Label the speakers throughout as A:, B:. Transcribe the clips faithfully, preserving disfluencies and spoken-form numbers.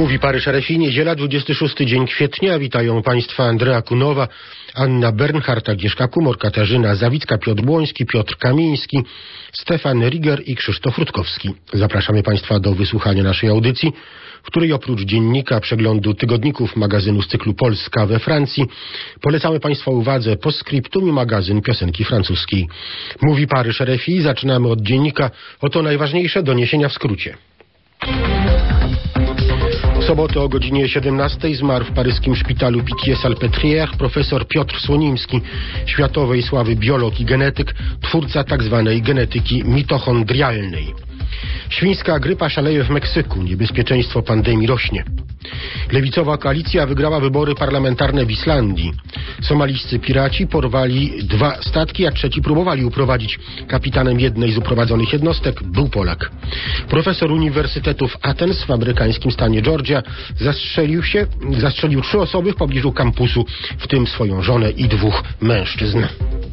A: Mówi Paryż R F I, niedziela, dwudziesty szósty dzień kwietnia. Witają Państwa Andrea Kunowa, Anna Bernhardt, Agnieszka Kumor, Katarzyna Zawicka, Piotr Błoński, Piotr Kamiński, Stefan Riger i Krzysztof Rutkowski. Zapraszamy Państwa do wysłuchania naszej audycji, w której oprócz dziennika, przeglądu tygodników, magazynu z cyklu Polska we Francji, polecamy Państwa uwadze postscriptum i magazyn piosenki francuskiej. Mówi Paryż R F I. Zaczynamy od dziennika. Oto najważniejsze doniesienia w skrócie. W sobotę o godzinie siedemnastej zmarł w paryskim szpitalu Pitié-Salpêtrière profesor Piotr Słonimski, światowej sławy biolog i genetyk, twórca tzw. genetyki mitochondrialnej. Świńska grypa szaleje w Meksyku. Niebezpieczeństwo pandemii rośnie. Lewicowa koalicja wygrała wybory parlamentarne w Islandii. Somalijscy piraci porwali dwa statki, a trzeci próbowali uprowadzić. Kapitanem jednej z uprowadzonych jednostek był Polak. Profesor Uniwersytetu w Athens w amerykańskim stanie Georgia zastrzelił się, zastrzelił trzy osoby w pobliżu kampusu, w tym swoją żonę i dwóch mężczyzn.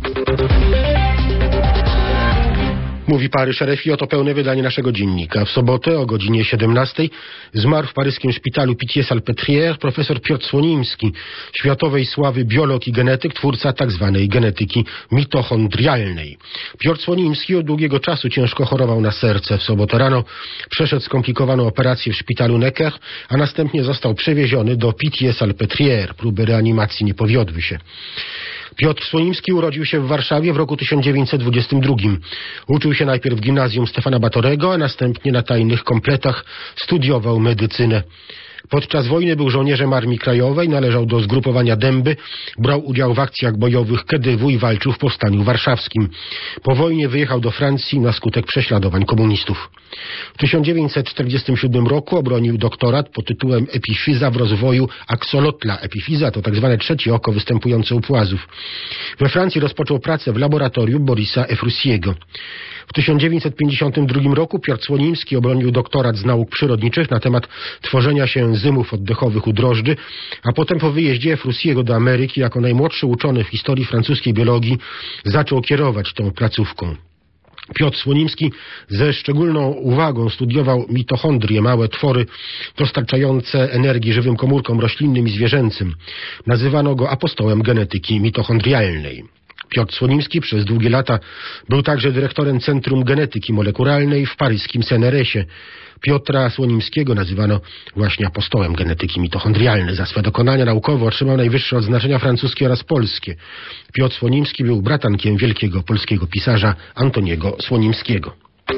A: Mówi Paryż R F I, oto pełne wydanie naszego dziennika. W sobotę o godzinie siedemnastej zmarł w paryskim szpitalu Pitié-Salpêtrière profesor Piotr Słonimski, światowej sławy biolog i genetyk, twórca tzw. genetyki mitochondrialnej. Piotr Słonimski od długiego czasu ciężko chorował na serce. W sobotę rano przeszedł skomplikowaną operację w szpitalu Necker, a następnie został przewieziony do Pitié-Salpêtrière. Próby reanimacji nie powiodły się. Piotr Słonimski urodził się w Warszawie w roku tysiąc dziewięćset dwudziestym drugim. Uczył się najpierw w gimnazjum Stefana Batorego, a następnie na tajnych kompletach studiował medycynę. Podczas wojny był żołnierzem Armii Krajowej, należał do zgrupowania Dęby, brał udział w akcjach bojowych K D W i walczył w powstaniu warszawskim. Po wojnie wyjechał do Francji na skutek prześladowań komunistów. W tysiąc dziewięćset czterdziestym siódmym roku obronił doktorat pod tytułem Epifiza w rozwoju axolotla. Epifiza to tak zwane trzecie oko występujące u płazów. We Francji rozpoczął pracę w laboratorium Borisa Efrusiego. W tysiąc dziewięćset pięćdziesiątym drugim roku Piotr Słonimski obronił doktorat z nauk przyrodniczych na temat tworzenia się enzymów oddechowych u drożdży, a potem po wyjeździe Efrusiego do Ameryki jako najmłodszy uczony w historii francuskiej biologii zaczął kierować tą placówką. Piotr Słonimski ze szczególną uwagą studiował mitochondrie, małe twory dostarczające energii żywym komórkom roślinnym i zwierzęcym. Nazywano go apostołem genetyki mitochondrialnej. Piotr Słonimski przez długie lata był także dyrektorem Centrum Genetyki Molekularnej w paryskim C N R S ie. Piotra Słonimskiego nazywano właśnie apostołem genetyki mitochondrialnej. Za swe dokonania naukowe otrzymał najwyższe odznaczenia francuskie oraz polskie. Piotr Słonimski był bratankiem wielkiego polskiego pisarza Antoniego Słonimskiego.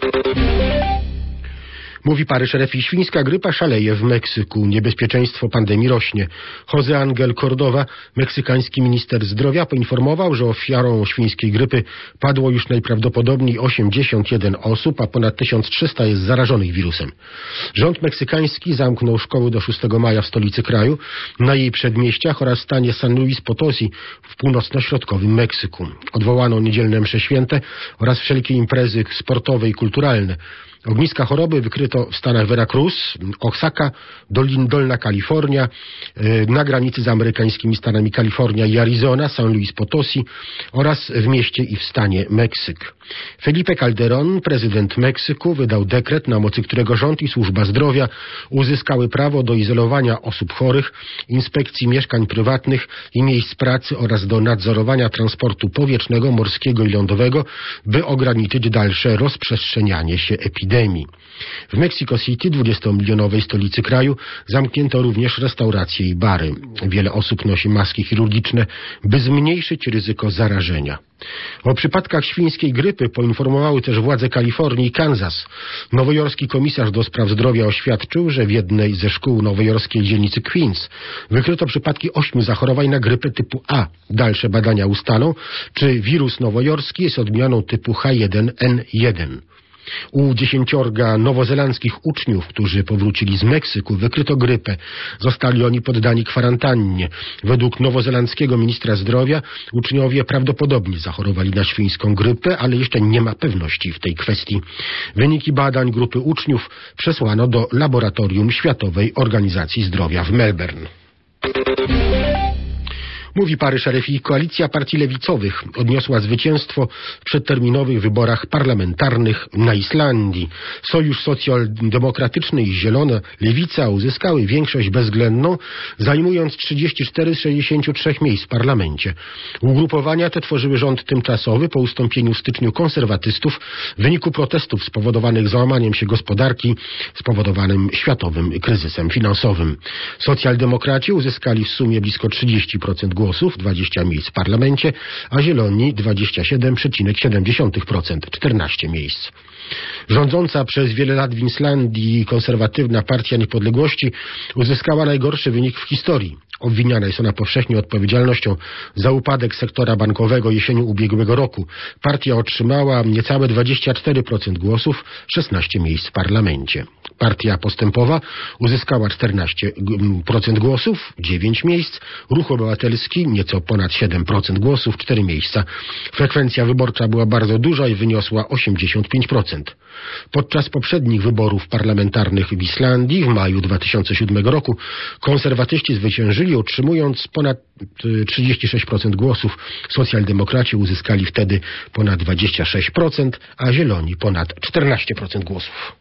A: Mówi Paryż R F I. Świńska grypa szaleje w Meksyku. Niebezpieczeństwo pandemii rośnie. José Angel Córdoba, meksykański minister zdrowia, poinformował, że ofiarą świńskiej grypy padło już najprawdopodobniej osiemdziesiąt jeden osób, a ponad tysiąc trzysta jest zarażonych wirusem. Rząd meksykański zamknął szkoły do szóstego maja w stolicy kraju, na jej przedmieściach oraz stanie San Luis Potosí w północno-środkowym Meksyku. Odwołano niedzielne msze święte oraz wszelkie imprezy sportowe i kulturalne. Ogniska choroby wykryto w stanach Veracruz, Oaxaca, Dolin, Dolna Kalifornia, na granicy z amerykańskimi stanami Kalifornia i Arizona, San Luis Potosí oraz w mieście i w stanie Meksyk. Felipe Calderón, prezydent Meksyku, wydał dekret, na mocy którego rząd i służba zdrowia uzyskały prawo do izolowania osób chorych, inspekcji mieszkań prywatnych i miejsc pracy oraz do nadzorowania transportu powietrznego, morskiego i lądowego, by ograniczyć dalsze rozprzestrzenianie się epidemii. W Mexico City, dwudziestomilionowej stolicy kraju, zamknięto również restauracje i bary. Wiele osób nosi maski chirurgiczne, by zmniejszyć ryzyko zarażenia. O przypadkach świńskiej grypy poinformowały też władze Kalifornii i Kansas. Nowojorski komisarz do spraw zdrowia oświadczył, że w jednej ze szkół nowojorskiej dzielnicy Queens wykryto przypadki ośmiu zachorowań na grypę typu A. Dalsze badania ustalą, czy wirus nowojorski jest odmianą typu H jeden N jeden. U dziesięciorga nowozelandzkich uczniów, którzy powrócili z Meksyku, wykryto grypę. Zostali oni poddani kwarantannie. Według nowozelandzkiego ministra zdrowia uczniowie prawdopodobnie zachorowali na świńską grypę, ale jeszcze nie ma pewności w tej kwestii. Wyniki badań grupy uczniów przesłano do laboratorium Światowej Organizacji Zdrowia w Melbourne. Mówi Paryż R F I, koalicja partii lewicowych odniosła zwycięstwo w przedterminowych wyborach parlamentarnych na Islandii. Sojusz Socjaldemokratyczny i Zielona Lewica uzyskały większość bezwzględną, zajmując trzydzieści cztery z sześćdziesięciu trzech miejsc w parlamencie. Ugrupowania te tworzyły rząd tymczasowy po ustąpieniu w styczniu konserwatystów w wyniku protestów spowodowanych załamaniem się gospodarki spowodowanym światowym kryzysem finansowym. Socjaldemokraci uzyskali w sumie blisko trzydzieści procent głosów, dwadzieścia miejsc w parlamencie, a Zieloni dwadzieścia siedem przecinek siedem procent, czternaście miejsc. Rządząca przez wiele lat w Islandii konserwatywna Partia Niepodległości uzyskała najgorszy wynik w historii. Obwiniana jest ona powszechnie odpowiedzialnością za upadek sektora bankowego jesienią ubiegłego roku. Partia otrzymała niecałe dwadzieścia cztery procent głosów, szesnaście miejsc w parlamencie. Partia Postępowa uzyskała czternaście procent głosów, dziewięć miejsc. Ruch Obywatelski nieco ponad siedem procent głosów, cztery miejsca. Frekwencja wyborcza była bardzo duża i wyniosła osiemdziesiąt pięć procent. Podczas poprzednich wyborów parlamentarnych w Islandii w maju dwa tysiące siódmego roku konserwatyści zwyciężyli, otrzymując ponad trzydzieści sześć procent głosów. Socjaldemokraci uzyskali wtedy ponad dwadzieścia sześć procent, a Zieloni ponad czternaście procent głosów.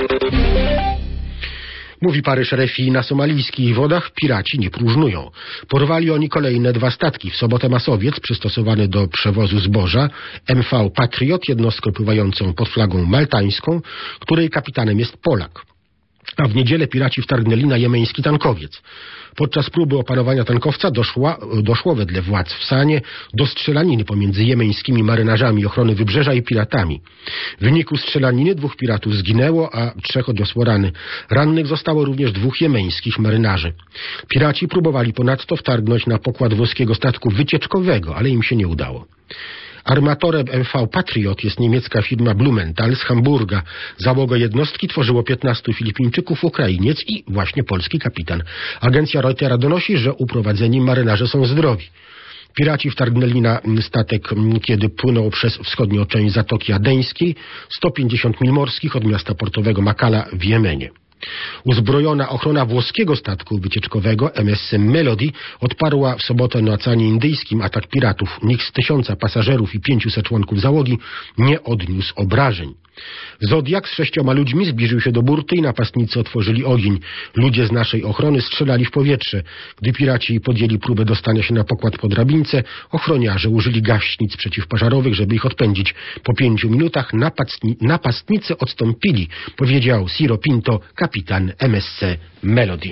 A: Mówi Paryż R F I, na somalijskich wodach piraci nie próżnują. Porwali oni kolejne dwa statki. W sobotę masowiec przystosowany do przewozu zboża, M V Patriot, jednostkę pływającą pod flagą maltańską, której kapitanem jest Polak. A w niedzielę piraci wtargnęli na jemeński tankowiec. Podczas próby opanowania tankowca doszła, doszło wedle władz w Sanie do strzelaniny pomiędzy jemeńskimi marynarzami ochrony wybrzeża i piratami. W wyniku strzelaniny dwóch piratów zginęło, a trzech odniosło rany. Rannych zostało również dwóch jemeńskich marynarzy. Piraci próbowali ponadto wtargnąć na pokład włoskiego statku wycieczkowego, ale im się nie udało. Armatorem M V Patriot jest niemiecka firma Blumenthal z Hamburga. Załogę jednostki tworzyło piętnastu Filipińczyków, Ukrainiec i właśnie polski kapitan. Agencja Reutera donosi, że uprowadzeni marynarze są zdrowi. Piraci wtargnęli na statek, kiedy płynął przez wschodnią część Zatoki Adeńskiej, sto pięćdziesiąt mil morskich od miasta portowego Makala w Jemenie. Uzbrojona ochrona włoskiego statku wycieczkowego M S C Melody odparła w sobotę na Oceanie Indyjskim atak piratów. Nikt z tysiąca pasażerów i pięciuset członków załogi nie odniósł obrażeń. Zodiak z sześcioma ludźmi zbliżył się do burty i napastnicy otworzyli ogień. Ludzie z naszej ochrony strzelali w powietrze. Gdy piraci podjęli próbę dostania się na pokład po drabince, ochroniarze użyli gaśnic przeciwpożarowych, żeby ich odpędzić. Po pięciu minutach napastni- napastnicy odstąpili, powiedział Ciro Pinto, kapitan M S C Melody.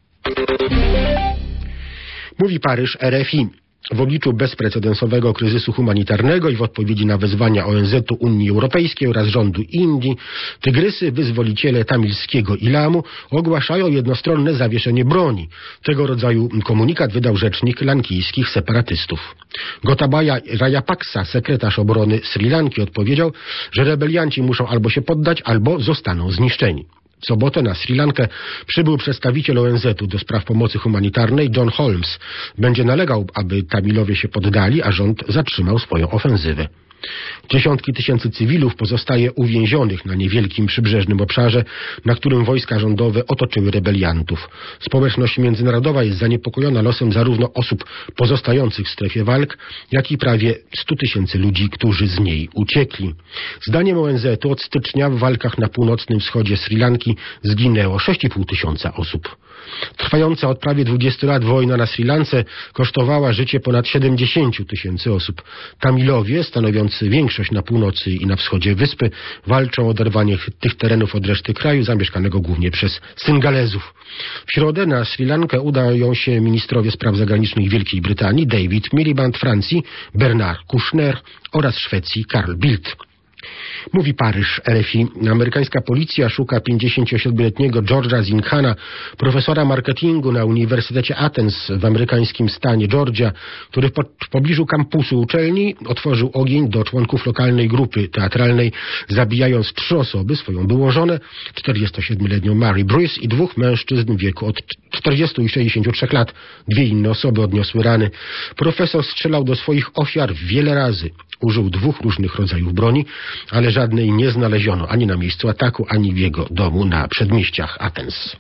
A: Mówi Paryż R F I. W obliczu bezprecedensowego kryzysu humanitarnego i w odpowiedzi na wezwania O N Z u, Unii Europejskiej oraz rządu Indii, tygrysy, wyzwoliciele tamilskiego Ilamu ogłaszają jednostronne zawieszenie broni. Tego rodzaju komunikat wydał rzecznik lankijskich separatystów. Gotabaya Rajapaksa, sekretarz obrony Sri Lanki, odpowiedział, że rebelianci muszą albo się poddać, albo zostaną zniszczeni. W sobotę na Sri Lankę przybył przedstawiciel O N Z u do spraw pomocy humanitarnej John Holmes. Będzie nalegał, aby Tamilowie się poddali, a rząd zatrzymał swoją ofensywę. Dziesiątki tysięcy cywilów pozostaje uwięzionych na niewielkim przybrzeżnym obszarze, na którym wojska rządowe otoczyły rebeliantów. Społeczność międzynarodowa jest zaniepokojona losem zarówno osób pozostających w strefie walk, jak i prawie stu tysięcy ludzi, którzy z niej uciekli. Zdaniem O N Z u od stycznia w walkach na północnym wschodzie Sri Lanki zginęło sześć i pół tysiąca osób. Trwająca od prawie dwudziestu lat wojna na Sri Lance kosztowała życie ponad siedemdziesięciu tysięcy osób. Tamilowie, stanowiący większość na północy i na wschodzie wyspy, walczą o oderwanie tych terenów od reszty kraju, zamieszkanego głównie przez Syngalezów. W środę na Sri Lankę udają się ministrowie spraw zagranicznych Wielkiej Brytanii David Miliband, Francji Bernard Kouchner oraz Szwecji Carl Bildt. Mówi Paryż R F I. Amerykańska policja szuka pięćdziesięciosiedmioletniego George'a Zinkhana, profesora marketingu na Uniwersytecie Athens w amerykańskim stanie Georgia, który w, po, w pobliżu kampusu uczelni otworzył ogień do członków lokalnej grupy teatralnej, zabijając trzy osoby, swoją byłą żonę, czterdziestosiedmioletnią Mary Bruce i dwóch mężczyzn w wieku od czterdziestu i sześćdziesięciu trzech lat. Dwie inne osoby odniosły rany. Profesor strzelał do swoich ofiar wiele razy. Użył dwóch różnych rodzajów broni, ale żadnej nie znaleziono ani na miejscu ataku, ani w jego domu na przedmieściach Athens.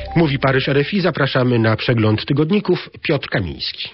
A: Mówi Paryż R F I, zapraszamy na przegląd tygodników. Piotr Kamiński.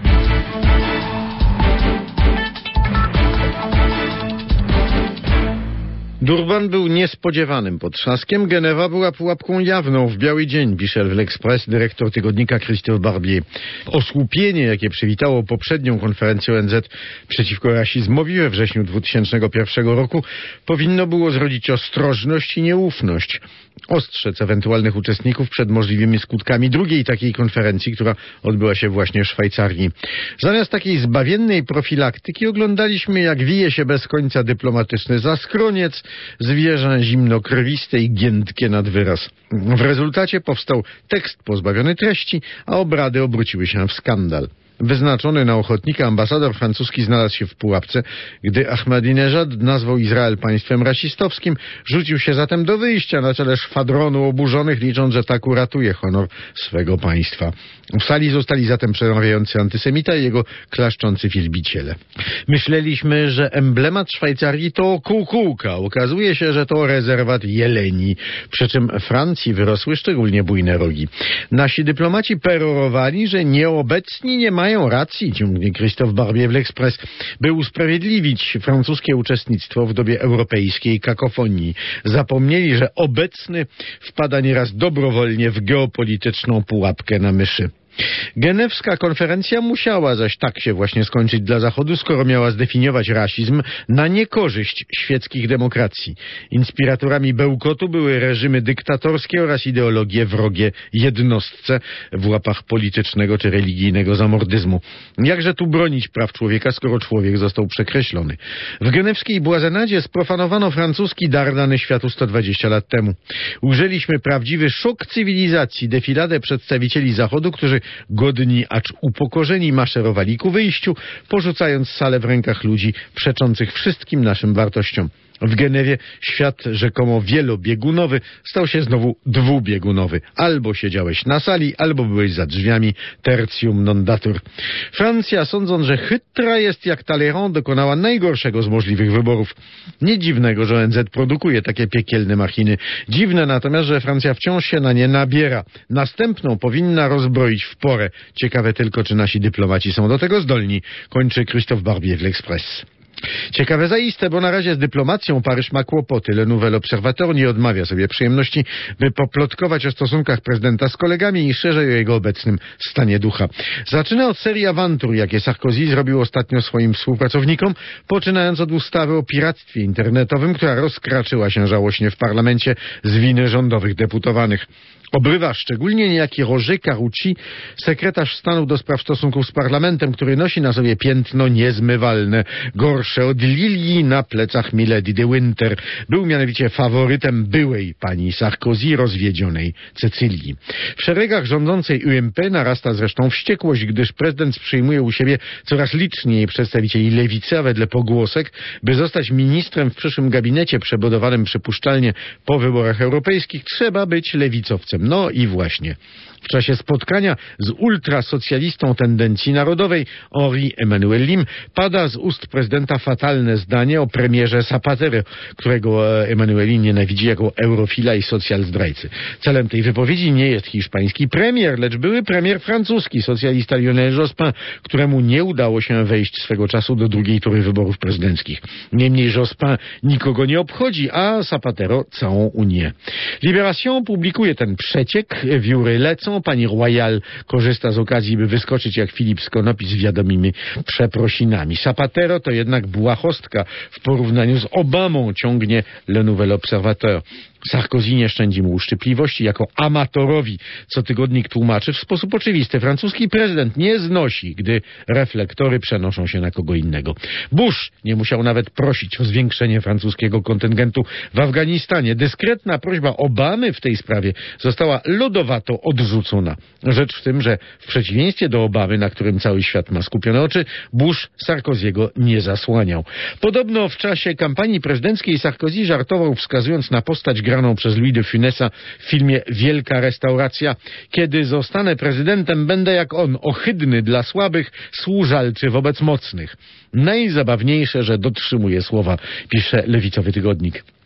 B: Durban był niespodziewanym potrzaskiem, Genewa była pułapką jawną. W biały dzień, pisze w L'Express dyrektor tygodnika Christophe Barbier. Osłupienie, jakie przywitało poprzednią konferencję O N Z przeciwko rasizmowi we wrześniu dwutysięcznego pierwszego roku, powinno było zrodzić ostrożność i nieufność. Ostrzec ewentualnych uczestników przed możliwymi skutkami drugiej takiej konferencji, która odbyła się właśnie w Szwajcarii. Zamiast takiej zbawiennej profilaktyki oglądaliśmy, jak wije się bez końca dyplomatyczny zaskroniec, zwierzę zimnokrwiste i giętkie nad wyraz. W rezultacie powstał tekst pozbawiony treści, a obrady obróciły się w skandal. Wyznaczony na ochotnika ambasador francuski znalazł się w pułapce, gdy Ahmadinejad nazwał Izrael państwem rasistowskim, rzucił się zatem do wyjścia na czele szwadronu oburzonych, licząc, że tak uratuje honor swego państwa. W sali zostali zatem przemawiający antysemita i jego klaszczący wielbiciele. Myśleliśmy, że emblemat Szwajcarii to kukułka. Okazuje się, że to rezerwat jeleni, przy czym Francji wyrosły szczególnie bujne rogi. Nasi dyplomaci perorowali, że nieobecni nie mają mają racji, ciągnie Christophe Barbier w L'Express, by usprawiedliwić francuskie uczestnictwo w dobie europejskiej kakofonii. Zapomnieli, że obecny wpada nieraz dobrowolnie w geopolityczną pułapkę na myszy. Genewska konferencja musiała zaś tak się właśnie skończyć dla Zachodu, skoro miała zdefiniować rasizm na niekorzyść świeckich demokracji. Inspiratorami bełkotu były reżimy dyktatorskie oraz ideologie wrogie jednostce w łapach politycznego czy religijnego zamordyzmu. Jakże tu bronić praw człowieka, skoro człowiek został przekreślony? W genewskiej błazenadzie sprofanowano francuski dar dany światu sto dwadzieścia lat temu. Ujrzeliśmy prawdziwy szok cywilizacji, defiladę przedstawicieli Zachodu, którzy godni, acz upokorzeni maszerowali ku wyjściu, porzucając salę w rękach ludzi przeczących wszystkim naszym wartościom. W Genewie świat rzekomo wielobiegunowy stał się znowu dwubiegunowy. Albo siedziałeś na sali, albo byłeś za drzwiami, tertium non datur. Francja, sądząc, że chytra jest jak Talleyrand, dokonała najgorszego z możliwych wyborów. Nie dziwnego, że O N Z produkuje takie piekielne machiny. Dziwne natomiast, że Francja wciąż się na nie nabiera. Następną powinna rozbroić w porę. Ciekawe tylko, czy nasi dyplomaci są do tego zdolni, kończy Christophe Barbier w L'Express. Ciekawe zaiste, bo na razie z dyplomacją Paryż ma kłopoty. Le Nouvel Observateur nie odmawia sobie przyjemności, by poplotkować o stosunkach prezydenta z kolegami i szerzej o jego obecnym stanie ducha. Zaczyna od serii awantur, jakie Sarkozy zrobił ostatnio swoim współpracownikom, poczynając od ustawy o piractwie internetowym, która rozkraczyła się żałośnie w parlamencie z winy rządowych deputowanych. Obrywa szczególnie niejaki Roger Carucci, sekretarz stanu do spraw stosunków z parlamentem, który nosi na sobie piętno niezmywalne, gorsze od lilii na plecach Milady de Winter. Był mianowicie faworytem byłej pani Sarkozy, rozwiedzionej Cecylii. W szeregach rządzącej U M P narasta zresztą wściekłość, gdyż prezydent przyjmuje u siebie coraz liczniej przedstawicieli lewicy, a wedle pogłosek, by zostać ministrem w przyszłym gabinecie przebudowanym przypuszczalnie po wyborach europejskich, trzeba być lewicowcem. No i właśnie. W czasie spotkania z ultrasocjalistą tendencji narodowej Henri Emmanuel Lim pada z ust prezydenta fatalne zdanie o premierze Zapatero, którego Emmanuel Lim nienawidzi jako eurofila i socjalzdrajcy. Celem tej wypowiedzi nie jest hiszpański premier, lecz były premier francuski, socjalista Lionel Jospin, któremu nie udało się wejść swego czasu do drugiej tury wyborów prezydenckich. Niemniej Jospin nikogo nie obchodzi, a Zapatero całą Unię. Libération publikuje ten przeciek, wióry lecą, pani Royal korzysta z okazji, by wyskoczyć jak Filip z konopi z wiadomymi przeprosinami. Zapatero to jednak błahostka w porównaniu z Obamą, ciągnie Le Nouvel Observateur. Sarkozy nie szczędzi mu uszczypliwości, jako amatorowi, co tygodnik tłumaczy w sposób oczywisty. Francuski prezydent nie znosi, gdy reflektory przenoszą się na kogo innego. Bush nie musiał nawet prosić o zwiększenie francuskiego kontyngentu w Afganistanie. Dyskretna prośba Obamy w tej sprawie została lodowato odrzucona. Rzecz w tym, że w przeciwieństwie do Obamy, na którym cały świat ma skupione oczy, Bush Sarkozy'ego nie zasłaniał. Podobno w czasie kampanii prezydenckiej Sarkozy żartował, wskazując na postać graną przez Louis de Funesa w filmie Wielka Restauracja. Kiedy zostanę prezydentem, będę jak on, ohydny dla słabych, służalczy wobec mocnych. Najzabawniejsze, że dotrzymuje słowa, pisze lewicowy tygodnik.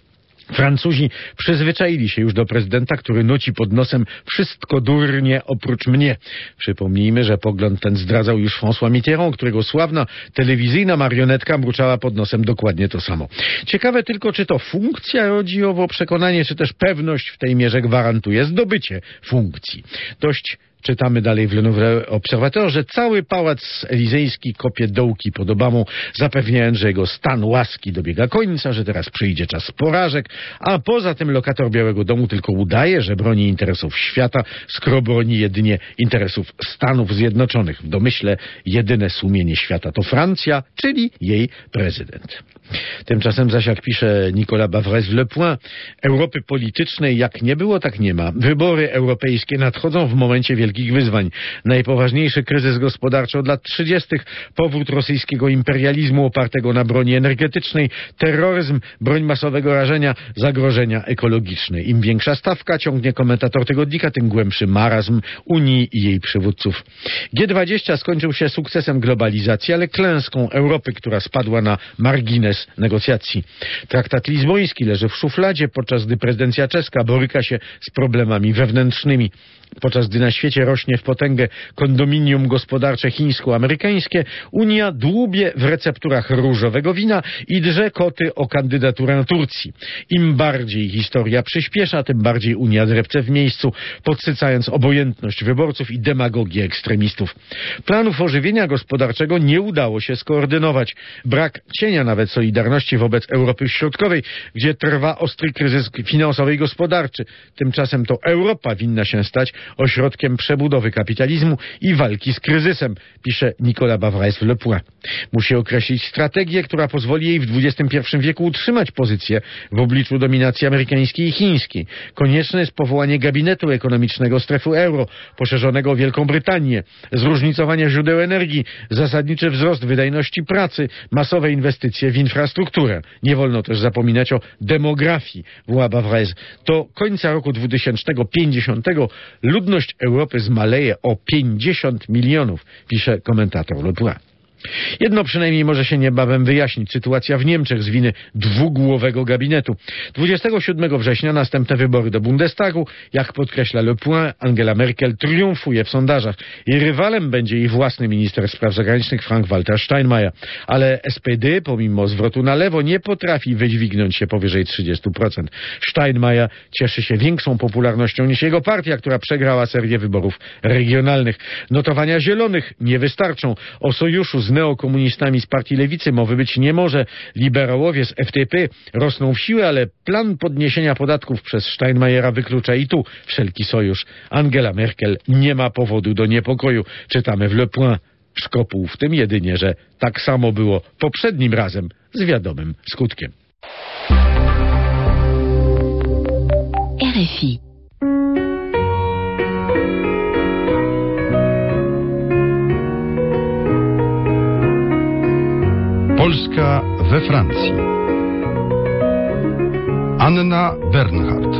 B: Francuzi przyzwyczaili się już do prezydenta, który nuci pod nosem wszystko durnie oprócz mnie. Przypomnijmy, że pogląd ten zdradzał już François Mitterrand, którego sławna telewizyjna marionetka mruczała pod nosem dokładnie to samo. Ciekawe tylko, czy to funkcja rodzi owo przekonanie, czy też pewność w tej mierze gwarantuje zdobycie funkcji. Dość czytamy dalej w Le Nouvel Observateur, że cały pałac elizejski kopie dołki pod Obamą, zapewniając, że jego stan łaski dobiega końca, że teraz przyjdzie czas porażek, a poza tym lokator Białego Domu tylko udaje, że broni interesów świata, skoro broni jedynie interesów Stanów Zjednoczonych. W domyśle jedyne sumienie świata to Francja, czyli jej prezydent. Tymczasem zaś, jak pisze Nicolas Bavrez w Le Point, Europy politycznej jak nie było, tak nie ma. Wybory europejskie nadchodzą w momencie wielkich wyzwań. Najpoważniejszy kryzys gospodarczy od lat trzydziestych, powrót rosyjskiego imperializmu opartego na broni energetycznej, terroryzm, broń masowego rażenia, zagrożenia ekologiczne. Im większa stawka, ciągnie komentator tygodnika, tym głębszy marazm Unii i jej przywódców. G dwadzieścia skończył się sukcesem globalizacji, ale klęską Europy, która spadła na margines negocjacji. Traktat lizboński leży w szufladzie, podczas gdy prezydencja czeska boryka się z problemami wewnętrznymi. Podczas gdy na świecie rośnie w potęgę kondominium gospodarcze chińsko-amerykańskie, Unia dłubie w recepturach różowego wina i drze koty o kandydaturę Turcji. Im bardziej historia przyspiesza, tym bardziej Unia drepce w miejscu, podsycając obojętność wyborców i demagogię ekstremistów. Planów ożywienia gospodarczego nie udało się skoordynować. Brak cienia nawet solidarności wobec Europy Środkowej, gdzie trwa ostry kryzys finansowy i gospodarczy. Tymczasem to Europa winna się stać ośrodkiem przebudowy kapitalizmu i walki z kryzysem, pisze Nicolas Bavrez w Le Point. Musi określić strategię, która pozwoli jej w dwudziestym pierwszym wieku utrzymać pozycję w obliczu dominacji amerykańskiej i chińskiej. Konieczne jest powołanie gabinetu ekonomicznego strefy euro, poszerzonego o Wielką Brytanię, zróżnicowanie źródeł energii, zasadniczy wzrost wydajności pracy, masowe inwestycje w infrastrukturę. Nie wolno też zapominać o demografii, woła Bavrez. Do końca roku dwutysięcznego pięćdziesiątego ludność Europy zmaleje o pięćdziesiąt milionów, pisze komentator Le Point. Jedno przynajmniej może się niebawem wyjaśnić. Sytuacja w Niemczech z winy dwugłowego gabinetu. dwudziestego siódmego września następne wybory do Bundestagu. Jak podkreśla Le Point, Angela Merkel triumfuje w sondażach. Jej rywalem będzie jej własny minister spraw zagranicznych Frank-Walter Steinmeier. Ale S P D, pomimo zwrotu na lewo, nie potrafi wydźwignąć się powyżej trzydziestu procent. Steinmeier cieszy się większą popularnością niż jego partia, która przegrała serię wyborów regionalnych. Notowania zielonych nie wystarczą. O sojuszu z neokomunistami z partii lewicy mowy być nie może. Liberałowie z F D P rosną w siłę, ale plan podniesienia podatków przez Steinmeiera wyklucza i tu wszelki sojusz. Angela Merkel nie ma powodu do niepokoju. Czytamy w Le Point. Szkopuł w tym jedynie, że tak samo było poprzednim razem z wiadomym skutkiem.
C: R F I.
D: Polska we Francji. Anna Bernhardt.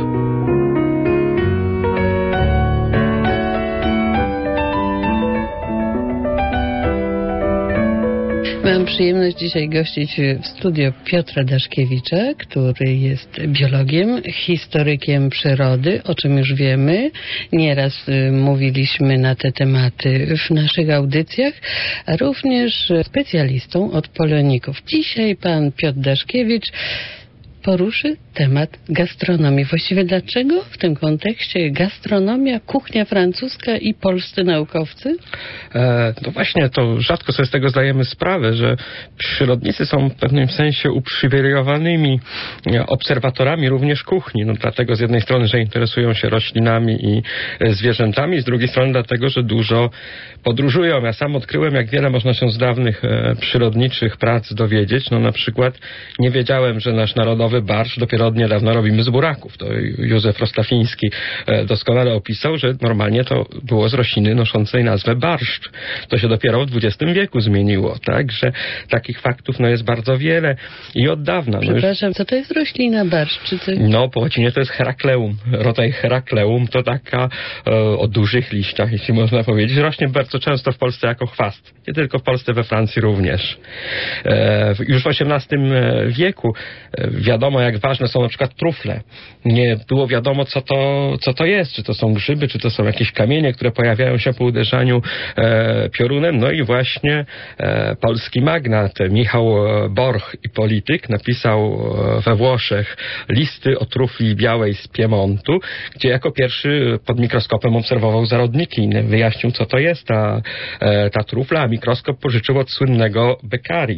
E: Mam przyjemność dzisiaj gościć w studio Piotra Daszkiewicza, który jest biologiem, historykiem przyrody, o czym już wiemy. Nieraz mówiliśmy na te tematy w naszych audycjach, a również specjalistą od poloników. Dzisiaj pan Piotr Daszkiewicz poruszy temat gastronomii. Właściwie dlaczego w tym kontekście gastronomia, kuchnia francuska i polscy naukowcy?
F: E, no właśnie, to rzadko sobie z tego zdajemy sprawę, że przyrodnicy są w pewnym sensie uprzywilejowanymi obserwatorami również kuchni. No dlatego z jednej strony, że interesują się roślinami i zwierzętami, z drugiej strony dlatego, że dużo podróżują. Ja sam odkryłem, jak wiele można się z dawnych e, przyrodniczych prac dowiedzieć. No na przykład nie wiedziałem, że nasz narodowy barszcz dopiero od niedawna robimy z buraków. To Józef Rostafiński doskonale opisał, że normalnie to było z rośliny noszącej nazwę barszcz. To się dopiero w dwudziestym wieku zmieniło, tak? Że takich faktów no, jest bardzo wiele i od dawna.
E: Przepraszam,
F: no już...
E: co to jest roślina barszcz? Czy to...
F: No, po łacinie to jest Heracleum. Rodzaj Heracleum to taka e, o dużych liściach, jeśli można powiedzieć. Rośnie bardzo często w Polsce jako chwast. Nie tylko w Polsce, we Francji również. E, już w osiemnastym wieku e, wiadomo, wiadomo, jak ważne są na przykład trufle. Nie było wiadomo, co to, co to jest, czy to są grzyby, czy to są jakieś kamienie, które pojawiają się po uderzaniu e, piorunem. No i właśnie e, polski magnat Michał Borch i polityk napisał we Włoszech listy o trufli białej z Piemontu, gdzie jako pierwszy pod mikroskopem obserwował zarodniki, wyjaśnił, co to jest ta, e, ta trufla, a mikroskop pożyczył od słynnego Beccari.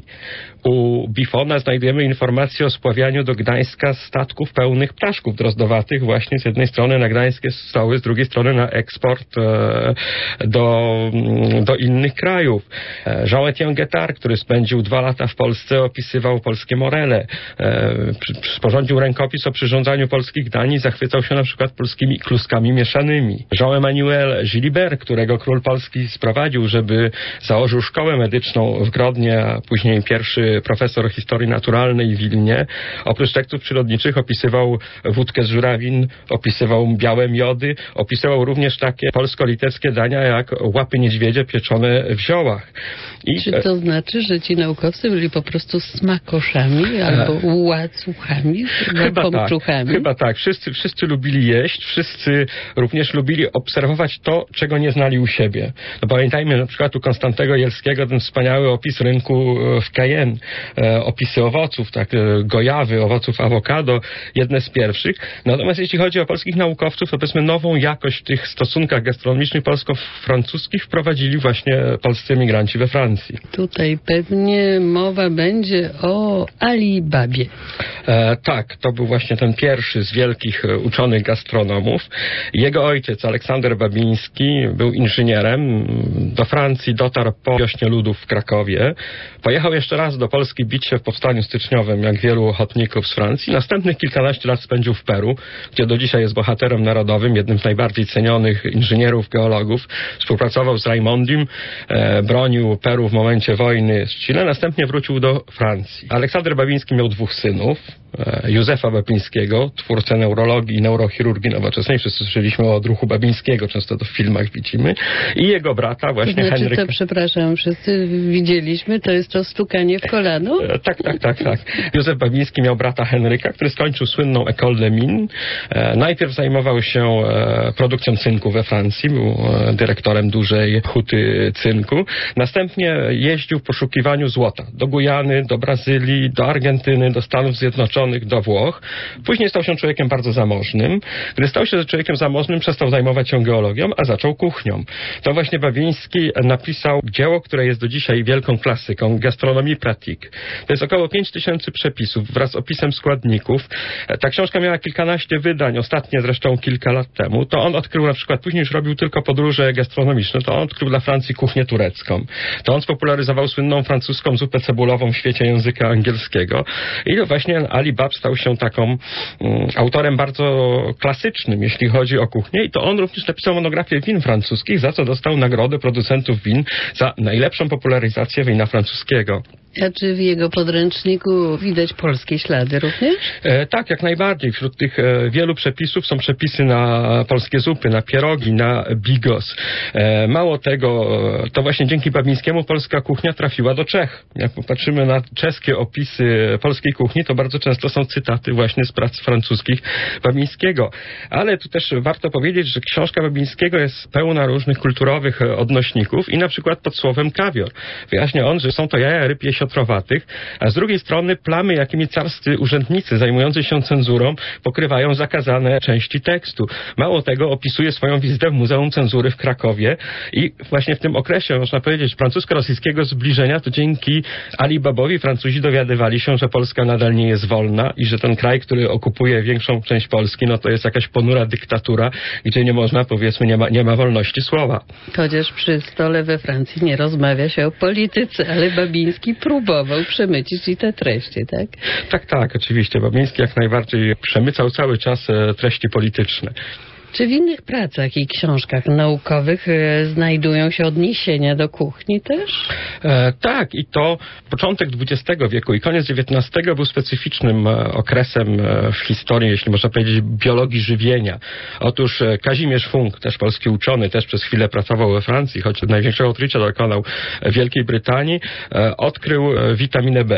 F: U Buffona znajdujemy informacje o spławianiu do Gdańska statków pełnych ptaszków drozdowatych, właśnie z jednej strony na gdańskie stoły, z drugiej strony na eksport e, do, do innych krajów. E, Jean-Étienne Guettard, który spędził dwa lata w Polsce, opisywał polskie morele. E, sporządził rękopis o przyrządzaniu polskich dań i zachwycał się na przykład polskimi kluskami mieszanymi. Jean-Emmanuel Gilibert, którego król polski sprowadził, żeby założył szkołę medyczną w Grodnie, a później pierwszy profesor historii naturalnej w Wilnie, oprócz tekstów przyrodniczych opisywał wódkę z żurawin, opisywał białe miody, opisywał również takie polsko-litewskie dania jak łapy niedźwiedzie pieczone w ziołach. I
E: Czy to znaczy, że ci naukowcy byli po prostu smakoszami albo łacuchami,
F: chyba tak, chyba tak. Wszyscy, wszyscy lubili jeść, wszyscy również lubili obserwować to, czego nie znali u siebie. No pamiętajmy na przykład u Konstantego Jelskiego ten wspaniały opis rynku w Cayenne, e, opisy owoców, tak, e, gojawy, owoców awokado, jedne z pierwszych. Natomiast jeśli chodzi o polskich naukowców, to powiedzmy nową jakość w tych stosunkach gastronomicznych polsko-francuskich wprowadzili właśnie polscy emigranci we Francji.
E: Tutaj pewnie mowa będzie o Ali Babie.
F: E, tak, to był właśnie ten pierwszy z wielkich uczonych gastronomów. Jego ojciec, Aleksander Babiński, był inżynierem. Do Francji dotarł po wiośnie ludów w Krakowie. Pojechał jeszcze raz do Polski bić się w powstaniu styczniowym, jak wielu ochotników z Francji. Następnych kilkanaście lat spędził w Peru, gdzie do dzisiaj jest bohaterem narodowym, jednym z najbardziej cenionych inżynierów, geologów. Współpracował z Raimondim, e, bronił Peru w momencie wojny z Chile. Następnie wrócił do Francji. Aleksander Babiński miał dwóch synów. E, Józefa Babińskiego, twórcę neurologii i neurochirurgii nowoczesnej. Wszyscy słyszeliśmy o odruchu Babińskiego, często to w filmach widzimy. I jego brata właśnie
E: to znaczy,
F: Henryka.
E: To, przepraszam, wszyscy widzieliśmy, to jest to stukanie w kolano?
F: E, tak, tak, tak, tak. Józef Babiński miał brata Henryka, który skończył słynną École des Mines. E, najpierw zajmował się e, produkcją cynku we Francji, był e, dyrektorem dużej huty cynku. Następnie jeździł w poszukiwaniu złota do Gujany, do Brazylii, do Argentyny, do Stanów Zjednoczonych, do Włoch. Później stał się człowiekiem bardzo zamożnym. Gdy stał się człowiekiem zamożnym, przestał zajmować się geologią, a zaczął kuchnią. To właśnie Babiński napisał dzieło, które jest do dzisiaj wielką klasyką, Gastronomie pratique. To jest około pięć tysięcy przepisów wraz z opisem składników. Ta książka miała kilkanaście wydań, ostatnie zresztą kilka lat temu. To on odkrył na przykład, później już robił tylko podróże gastronomiczne, to on odkrył dla Francji kuchnię turecką. To on spopularyzował słynną francuską zupę cebulową w świecie języka angielskiego. I to właśnie Ali Bab stał się taką um, autorem bardzo klasycznym, jeśli chodzi o kuchnię. I to on również napisał monografię win francuskich, za co dostał nagrodę producentów win za najlepszą popularyzację wina francuskiego.
E: A czy w jego podręczniku widać polskie ślady również?
F: E, tak, jak najbardziej. Wśród tych e, wielu przepisów są przepisy na polskie zupy, na pierogi, na bigos. E, mało tego, to właśnie dzięki Babińskiemu polska kuchnia trafiła do Czech. Jak popatrzymy na czeskie opisy polskiej kuchni, to bardzo często są cytaty właśnie z prac francuskich Babińskiego. Ale tu też warto powiedzieć, że książka Babińskiego jest pełna różnych kulturowych odnośników i na przykład pod słowem kawior. Wyjaśnia on, że są to jaja ryb jesiotrowatych, a z drugiej strony plamy, jakimi carscy urzędnicy zajmujący się cenzurą pokrywają zakazane części tekstu. Mało tego, opisuje swoją wizytę w Muzeum Cenzury w Krakowie i właśnie w tym okresie, można powiedzieć, francusko-rosyjskiego zbliżenia, to dzięki Ali Babowi Francuzi dowiadywali się, że Polska nadal nie jest wolna i że ten kraj, który okupuje większą część Polski, no to jest jakaś ponura dyktatura, gdzie nie można, powiedzmy, nie ma, nie ma wolności słowa.
E: Chociaż przy stole we Francji nie rozmawia się o polityce, ale Babiński próbował przemycić i te treści, tak?
F: Tak, tak, oczywiście. Babiński jak najbardziej przemycał cały czas treści polityczne.
E: Czy w innych pracach i książkach naukowych e, znajdują się odniesienia do kuchni też?
F: E, tak, i to początek dwudziestego wieku i koniec dziewiętnastego był specyficznym e, okresem e, w historii, jeśli można powiedzieć, biologii żywienia. Otóż e, Kazimierz Funk, też polski uczony, też przez chwilę pracował we Francji, choć największego odkrycia dokonał w Wielkiej Brytanii, e, odkrył e, witaminę B.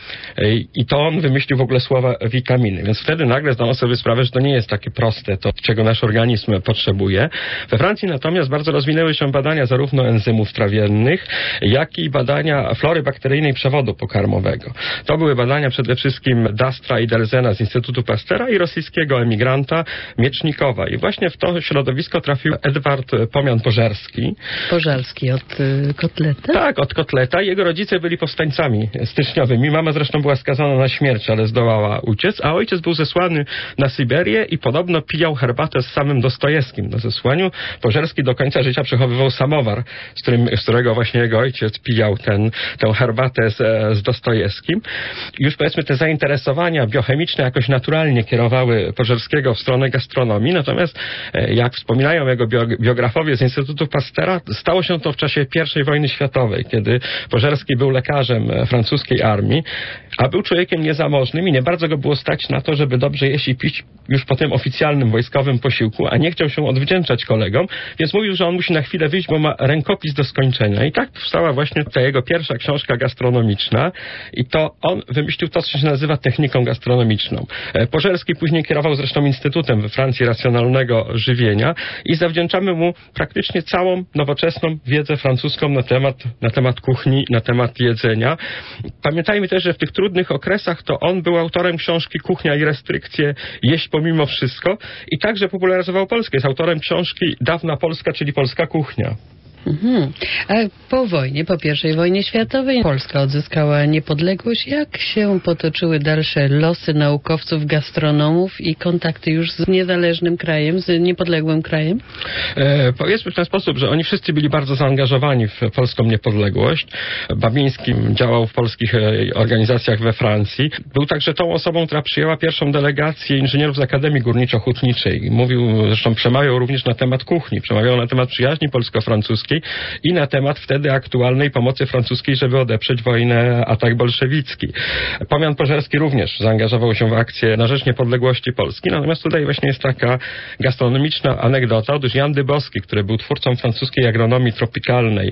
F: i to on wymyślił w ogóle słowa witaminy. Więc wtedy nagle zdano sobie sprawę, że to nie jest takie proste, to czego nasz organizm potrzebuje. We Francji natomiast bardzo rozwinęły się badania zarówno enzymów trawiennych, jak i badania flory bakteryjnej przewodu pokarmowego. To były badania przede wszystkim Dastra i Delzena z Instytutu Pastera i rosyjskiego emigranta Miecznikowa. I właśnie w to środowisko trafił Edward Pomian-Pożerski.
E: Pożarski od y, kotleta?
F: Tak, od kotleta. Jego rodzice byli powstańcami styczniowymi. Mama zresztą była skazana na śmierć, ale zdołała uciec, a ojciec był zesłany na Syberię i podobno pijał herbatę z samym Dostojewskim na zesłaniu. Pożerski do końca życia przechowywał samowar, z, którym, z którego właśnie jego ojciec pijał ten, tę herbatę z, z Dostojewskim. Już powiedzmy te zainteresowania biochemiczne jakoś naturalnie kierowały Pożerskiego w stronę gastronomii, natomiast jak wspominają jego biografowie z Instytutu Pastera, stało się to w czasie pierwszej wojny światowej, kiedy Pożerski był lekarzem francuskiej armii, a był człowiekiem niezamożnym i nie bardzo go było stać na to, żeby dobrze jeść i pić już po tym oficjalnym wojskowym posiłku, a nie chciał się odwdzięczać kolegom, więc mówił, że on musi na chwilę wyjść, bo ma rękopis do skończenia. I tak powstała właśnie ta jego pierwsza książka gastronomiczna i to on wymyślił to, co się nazywa techniką gastronomiczną. Pożerski później kierował zresztą Instytutem we Francji racjonalnego żywienia i zawdzięczamy mu praktycznie całą nowoczesną wiedzę francuską na temat, na temat kuchni, na temat jedzenia. Pamiętajmy też, że w tych trudnych okresach to on był autorem książki Kuchnia i restrykcje, jeść pomimo wszystko i także popularyzował Polskę. Jest autorem książki Dawna Polska, czyli Polska kuchnia.
E: Mhm. A po wojnie, po pierwszej wojnie światowej Polska odzyskała niepodległość. Jak się potoczyły dalsze losy naukowców, gastronomów i kontakty już z niezależnym krajem, z niepodległym krajem?
F: E, powiedzmy w ten sposób, że oni wszyscy byli bardzo zaangażowani w polską niepodległość. Babiński działał w polskich organizacjach we Francji. Był także tą osobą, która przyjęła pierwszą delegację inżynierów z Akademii Górniczo-Hutniczej. Mówił, zresztą przemawiał również na temat kuchni, przemawiał na temat przyjaźni polsko-francuskiej i na temat wtedy aktualnej pomocy francuskiej, żeby odeprzeć wojnę, atak bolszewicki. Pomian-Pożerski również zaangażował się w akcję na rzecz niepodległości Polski. Natomiast tutaj właśnie jest taka gastronomiczna anegdota. Otóż Jan Dybowski, który był twórcą francuskiej agronomii tropikalnej,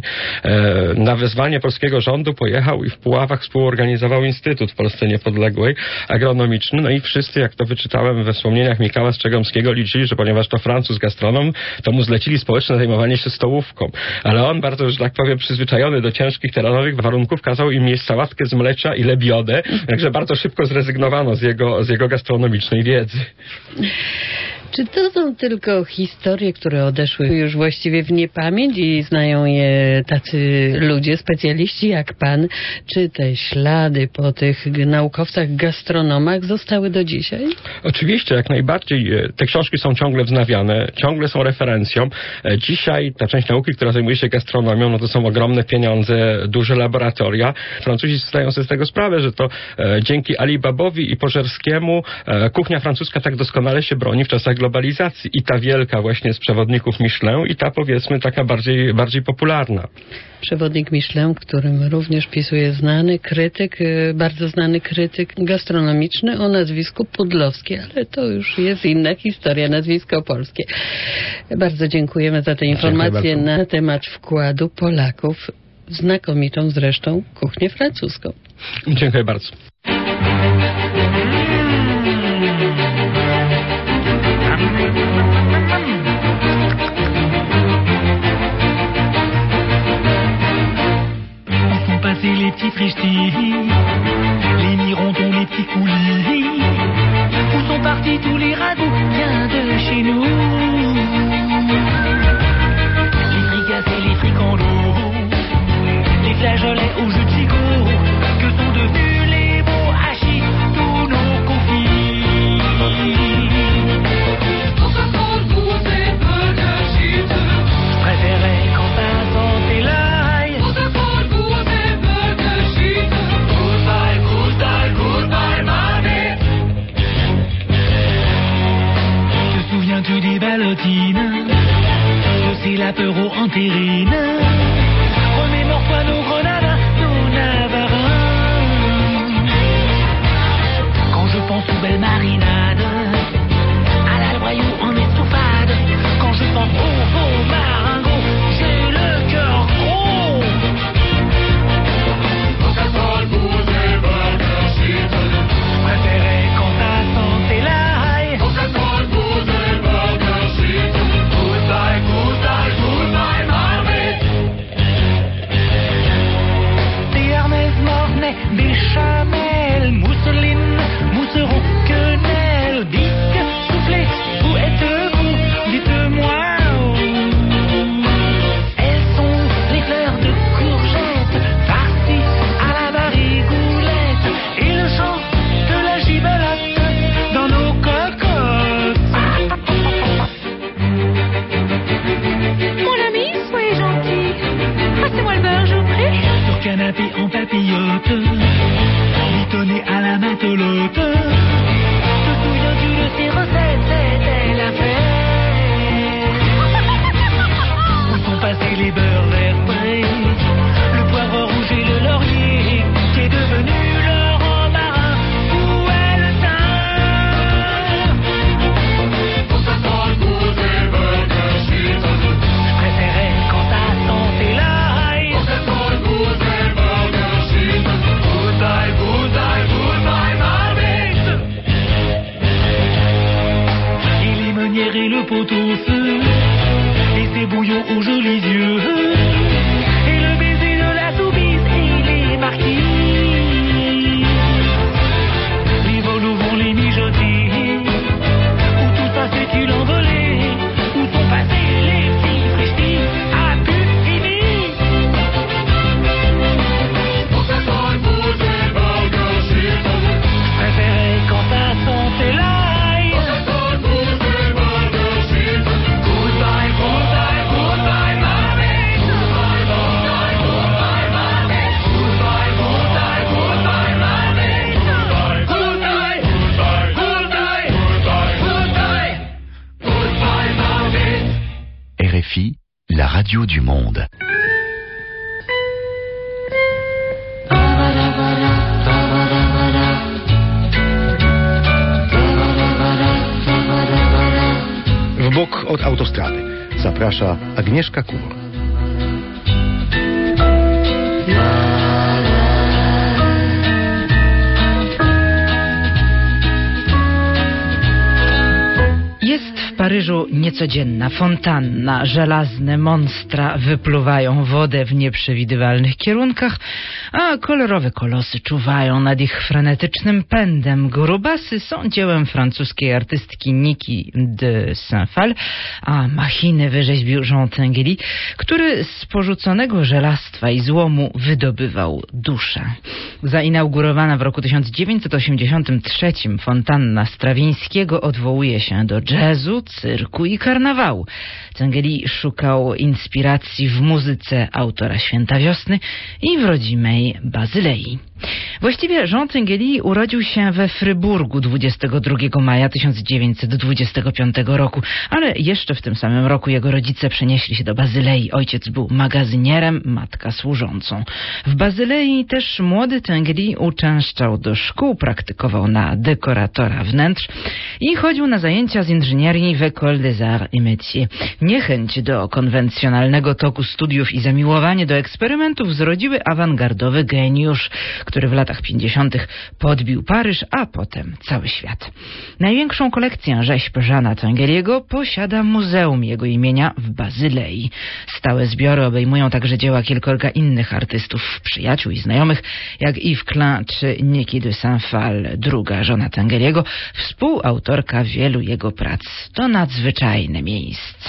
F: na wezwanie polskiego rządu pojechał i w Puławach współorganizował Instytut w Polsce Niepodległej agronomiczny. No i wszyscy, jak to wyczytałem we wspomnieniach Michała Strzegomskiego, liczyli, że ponieważ to Francuz gastronom, to mu zlecili społeczne zajmowanie się stołówką. Ale on, bardzo, że tak powiem, przyzwyczajony do ciężkich terenowych warunków, kazał im jeść sałatkę z mlecza i lebiodę, także bardzo szybko zrezygnowano z jego, z jego gastronomicznej wiedzy.
E: Czy to są tylko historie, które odeszły już właściwie w niepamięć i znają je tacy ludzie, specjaliści jak pan? Czy te ślady po tych naukowcach, gastronomach zostały do dzisiaj?
F: Oczywiście, jak najbardziej. Te książki są ciągle wznawiane, ciągle są referencją. Dzisiaj ta część nauki, która zajmuje się gastronomią, no to są ogromne pieniądze, duże laboratoria. Francuzi zdają sobie z tego sprawę, że to e, dzięki Alibabowi i Pożerskiemu e, kuchnia francuska tak doskonale się broni w czasach globalizacji. I ta wielka właśnie z przewodników Michelin i ta, powiedzmy, taka bardziej, bardziej popularna.
E: Przewodnik Michelin, którym również pisuje znany krytyk, bardzo znany krytyk gastronomiczny o nazwisku Pudlowski, ale to już jest inna historia, nazwisko polskie. Bardzo dziękujemy za te informacje na temat wkładu Polaków w znakomitą zresztą kuchnię francuską.
F: Dziękuję bardzo.
G: Les petits frichtis, les mirondons, les petits coulis, où sont partis tous les ragoûts, bien de chez nous. Les fricassés, les fricandeaux, les flageolets au jus de chico, que sont devenus les beaux hachis, tous nos confits. On se prend le goût, c'est peu de shit. Je préférais quand ça sentait l'ail. On se prend le goût, c'est peu de shit. Goodbye, goodbye, goodbye, mamie. Te souviens-tu des ballotines, de ces lapereaux entérines? Remémore-toi nos grenades, nos navarins. Quand je pense aux belles marinades, à la broyou en estouffade, quand je pense aux beaux maringots, j'ai le cœur gros. Quand ça sent le goût des burgers et le pot au feu, et ses bouillons aux jolis yeux, et le baiser de la soubise et les marquises. Les vols vont les mijoter, où tout ça fait-il envoler, où sont passés les petits frichtis à but fini. Je préférais quand ça sentait l'ail. Goodbye, goodbye, goodbye, mommy. Goodbye, goodbye, goodbye, mommy. Goodbye, goodbye, goodbye, mommy. Goodbye, goodbye, goodbye, goodbye, goodbye, mommy.
H: R F I, la radio du monde.
B: W bok od autostrady zaprasza Agnieszka Kur.
I: Jest w Paryżu niecodzienna fontanna. Żelazne monstra wypluwają wodę w nieprzewidywalnych kierunkach, a kolorowe kolosy czuwają nad ich frenetycznym pędem. Grubasy są dziełem francuskiej artystki Niki de Saint-Phal, a machiny wyrzeźbił Jean Tinguely, który z porzuconego żelastwa i złomu wydobywał duszę. Zainaugurowana w roku tysiąc dziewięćset osiemdziesiątym trzecim fontanna Strawińskiego odwołuje się do jazzu, cyrku i karnawału. Tinguely szukał inspiracji w muzyce autora Święta Wiosny i w rodzimej Bazylei. Właściwie Jean Tinguely urodził się we Fryburgu dwudziestego drugiego maja tysiąc dziewięćset dwudziestego piątego roku, ale jeszcze w tym samym roku jego rodzice przenieśli się do Bazylei. Ojciec był magazynierem, matka służącą. W Bazylei też młody Tinguely uczęszczał do szkół, praktykował na dekoratora wnętrz i chodził na zajęcia z inżynierii w École des Arts et Métiers. Niechęć do konwencjonalnego toku studiów i zamiłowanie do eksperymentów zrodziły awangardowy geniusz, który w latach pięćdziesiątych podbił Paryż, a potem cały świat. Największą kolekcję rzeźb Jeana Tinguely'ego posiada Muzeum jego imienia w Bazylei. Stałe zbiory obejmują także dzieła kilkorga innych artystów, przyjaciół i znajomych, jak Yves Klein czy Niki de Saint-Phal, druga żona Tinguely'ego, współautorka wielu jego prac. To nadzwyczajne miejsce.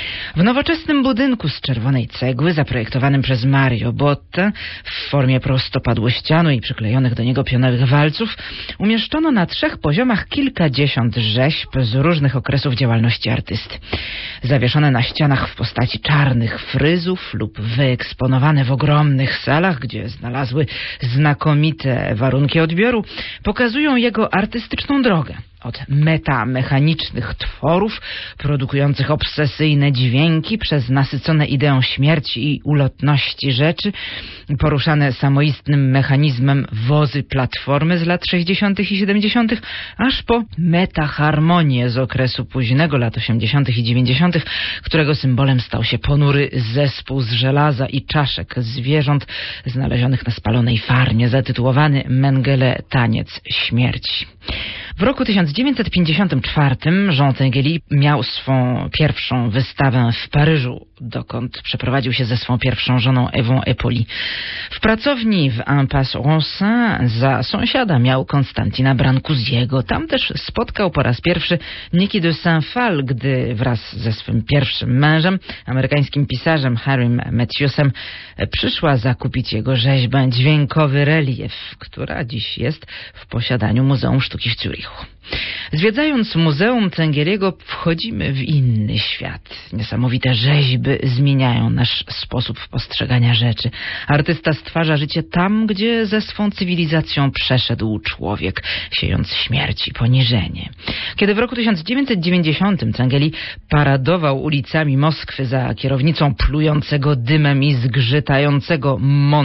I: W nowoczesnym budynku z czerwonej cegły, zaprojektowanym przez Mario Botta w formie prostopadłościanu i przyklejonych do niego pionowych walców, umieszczono na trzech poziomach kilkadziesiąt rzeźb z różnych okresów działalności artysty. Zawieszone na ścianach w postaci czarnych fryzów lub wyeksponowane w ogromnych salach, gdzie znalazły znakomite warunki odbioru, pokazują jego artystyczną drogę. Od metamechanicznych tworów produkujących obsesyjne dźwięki przez nasycone ideą śmierci i ulotności rzeczy, poruszane samoistnym mechanizmem wozy platformy z lat sześćdziesiątych i siedemdziesiątych, aż po metaharmonię z okresu późnego lat osiemdziesiątych i dziewięćdziesiątych, którego symbolem stał się ponury zespół z żelaza i czaszek zwierząt znalezionych na spalonej farmie, zatytułowany Mengele Taniec Śmierci. W roku tysiąc dziewięćset pięćdziesiątym czwartym Jean Tinguely miał swą pierwszą wystawę w Paryżu, dokąd przeprowadził się ze swą pierwszą żoną Ewą Epoli. W pracowni w Impasse Ronsin za sąsiada miał Konstantina Brancusiego. Tam też spotkał po raz pierwszy Niki de Saint-Phal, gdy wraz ze swym pierwszym mężem, amerykańskim pisarzem Harrym Matthewsem, przyszła zakupić jego rzeźbę Dźwiękowy relief, która dziś jest w posiadaniu Muzeum Sztuki w Zürichu. Zwiedzając Muzeum Tinguely'ego wchodzimy w inny świat. Niesamowite rzeźby zmieniają nasz sposób postrzegania rzeczy. Artysta stwarza życie tam, gdzie ze swą cywilizacją przeszedł człowiek, siejąc śmierć i poniżenie. Kiedy w roku tysiąc dziewięćset dziewięćdziesiątym Tinguely paradował ulicami Moskwy za kierownicą plującego dymem i zgrzytającego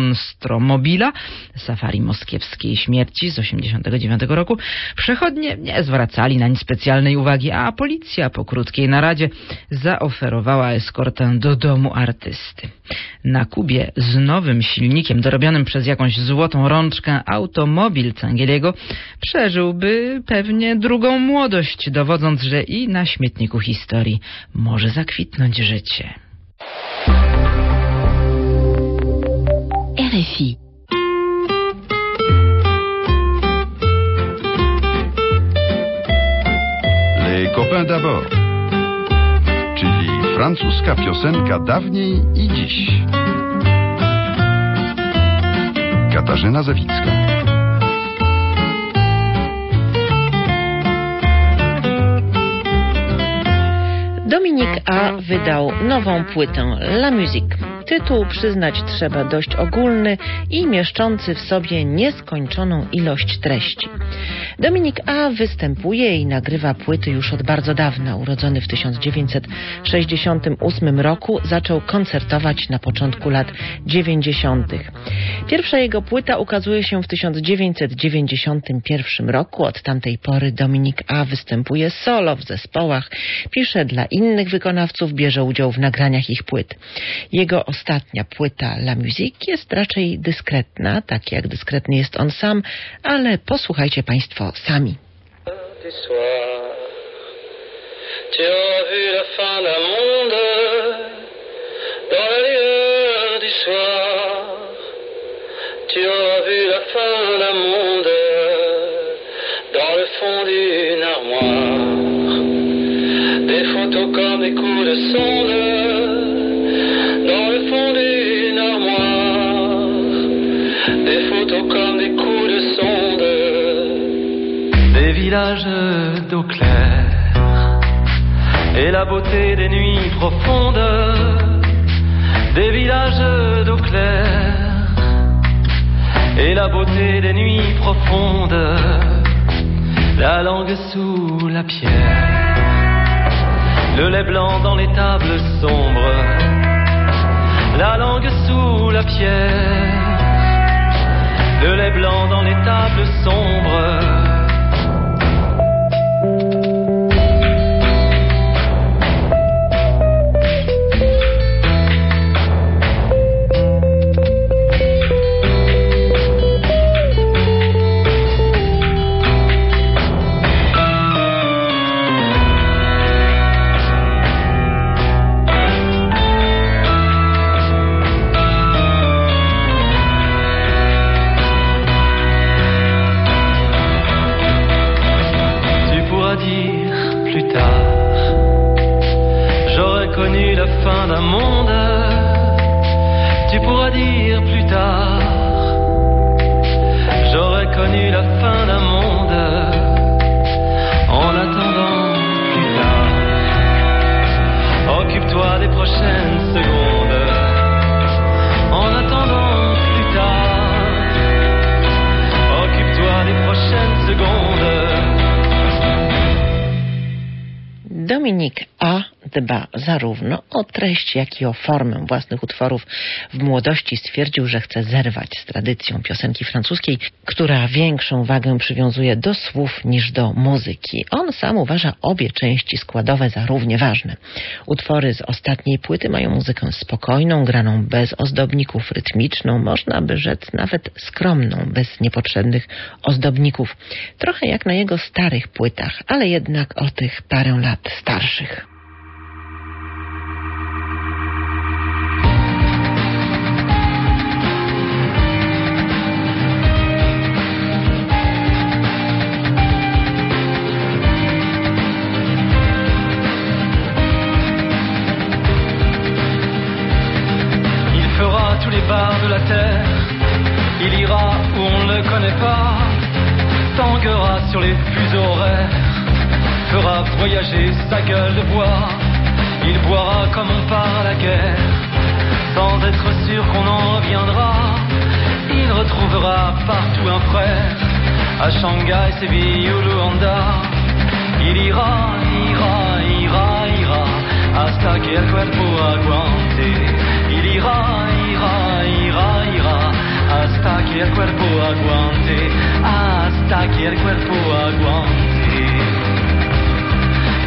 I: monstromobila, safari moskiewskiej śmierci z osiemdziesiątego dziewiątego roku, przechodnie nie nie zwracali nań specjalnej uwagi, a policja po krótkiej naradzie zaoferowała eskortę do domu artysty. Na Kubie z nowym silnikiem dorobionym przez jakąś złotą rączkę automobil Cangieliego przeżyłby pewnie drugą młodość, dowodząc, że i na śmietniku historii może zakwitnąć życie.
C: R F I.
D: Les copains d'abord, czyli francuska piosenka dawniej i dziś. Katarzyna Zawicka.
J: Dominik A. wydał nową płytę La Musique. Tytuł, przyznać trzeba, dość ogólny i mieszczący w sobie nieskończoną ilość treści. Dominik A. występuje i nagrywa płyty już od bardzo dawna. Urodzony w tysiąc dziewięćset sześćdziesiątym ósmym roku, zaczął koncertować na początku lat dziewięćdziesiątych. Pierwsza jego płyta ukazuje się w tysiąc dziewięćset dziewięćdziesiątym pierwszym roku. Od tamtej pory Dominik A. występuje solo w zespołach, pisze dla innych wykonawców, bierze udział w nagraniach ich płyt. Jego ostatnia płyta La Musique jest raczej dyskretna, tak jak dyskretny jest on sam, ale posłuchajcie Państwo sami.
G: Villages d'eau claire et la beauté des nuits profondes, des villages d'eau claire et la beauté des nuits profondes, la langue sous la pierre, le lait blanc dans les tables sombres, la langue sous la pierre, le lait blanc dans les tables sombres.
J: Dominik A. dba zarówno o treść, jak i o formę własnych utworów. W młodości stwierdził, że chce zerwać z tradycją piosenki francuskiej, która większą wagę przywiązuje do słów niż do muzyki. On sam uważa obie części składowe za równie ważne. Utwory z ostatniej płyty mają muzykę spokojną, graną bez ozdobników, rytmiczną, można by rzec nawet skromną, bez niepotrzebnych ozdobników. Trochę jak na jego starych płytach, ale jednak o tych parę lat starszych.
G: De la terre, il ira où on ne le connaît pas, tanguera sur les fuseaux horaires, fera voyager sa gueule de bois, il boira comme on part à la guerre, sans être sûr qu'on en reviendra, il retrouvera partout un frère, à Shanghai, Séville ou Luanda, il ira, ira, ira, ira, hasta que el cuerpo aguante, il ira, ira, ira, ira, hasta que el cuerpo aguante, hasta que el cuerpo aguante.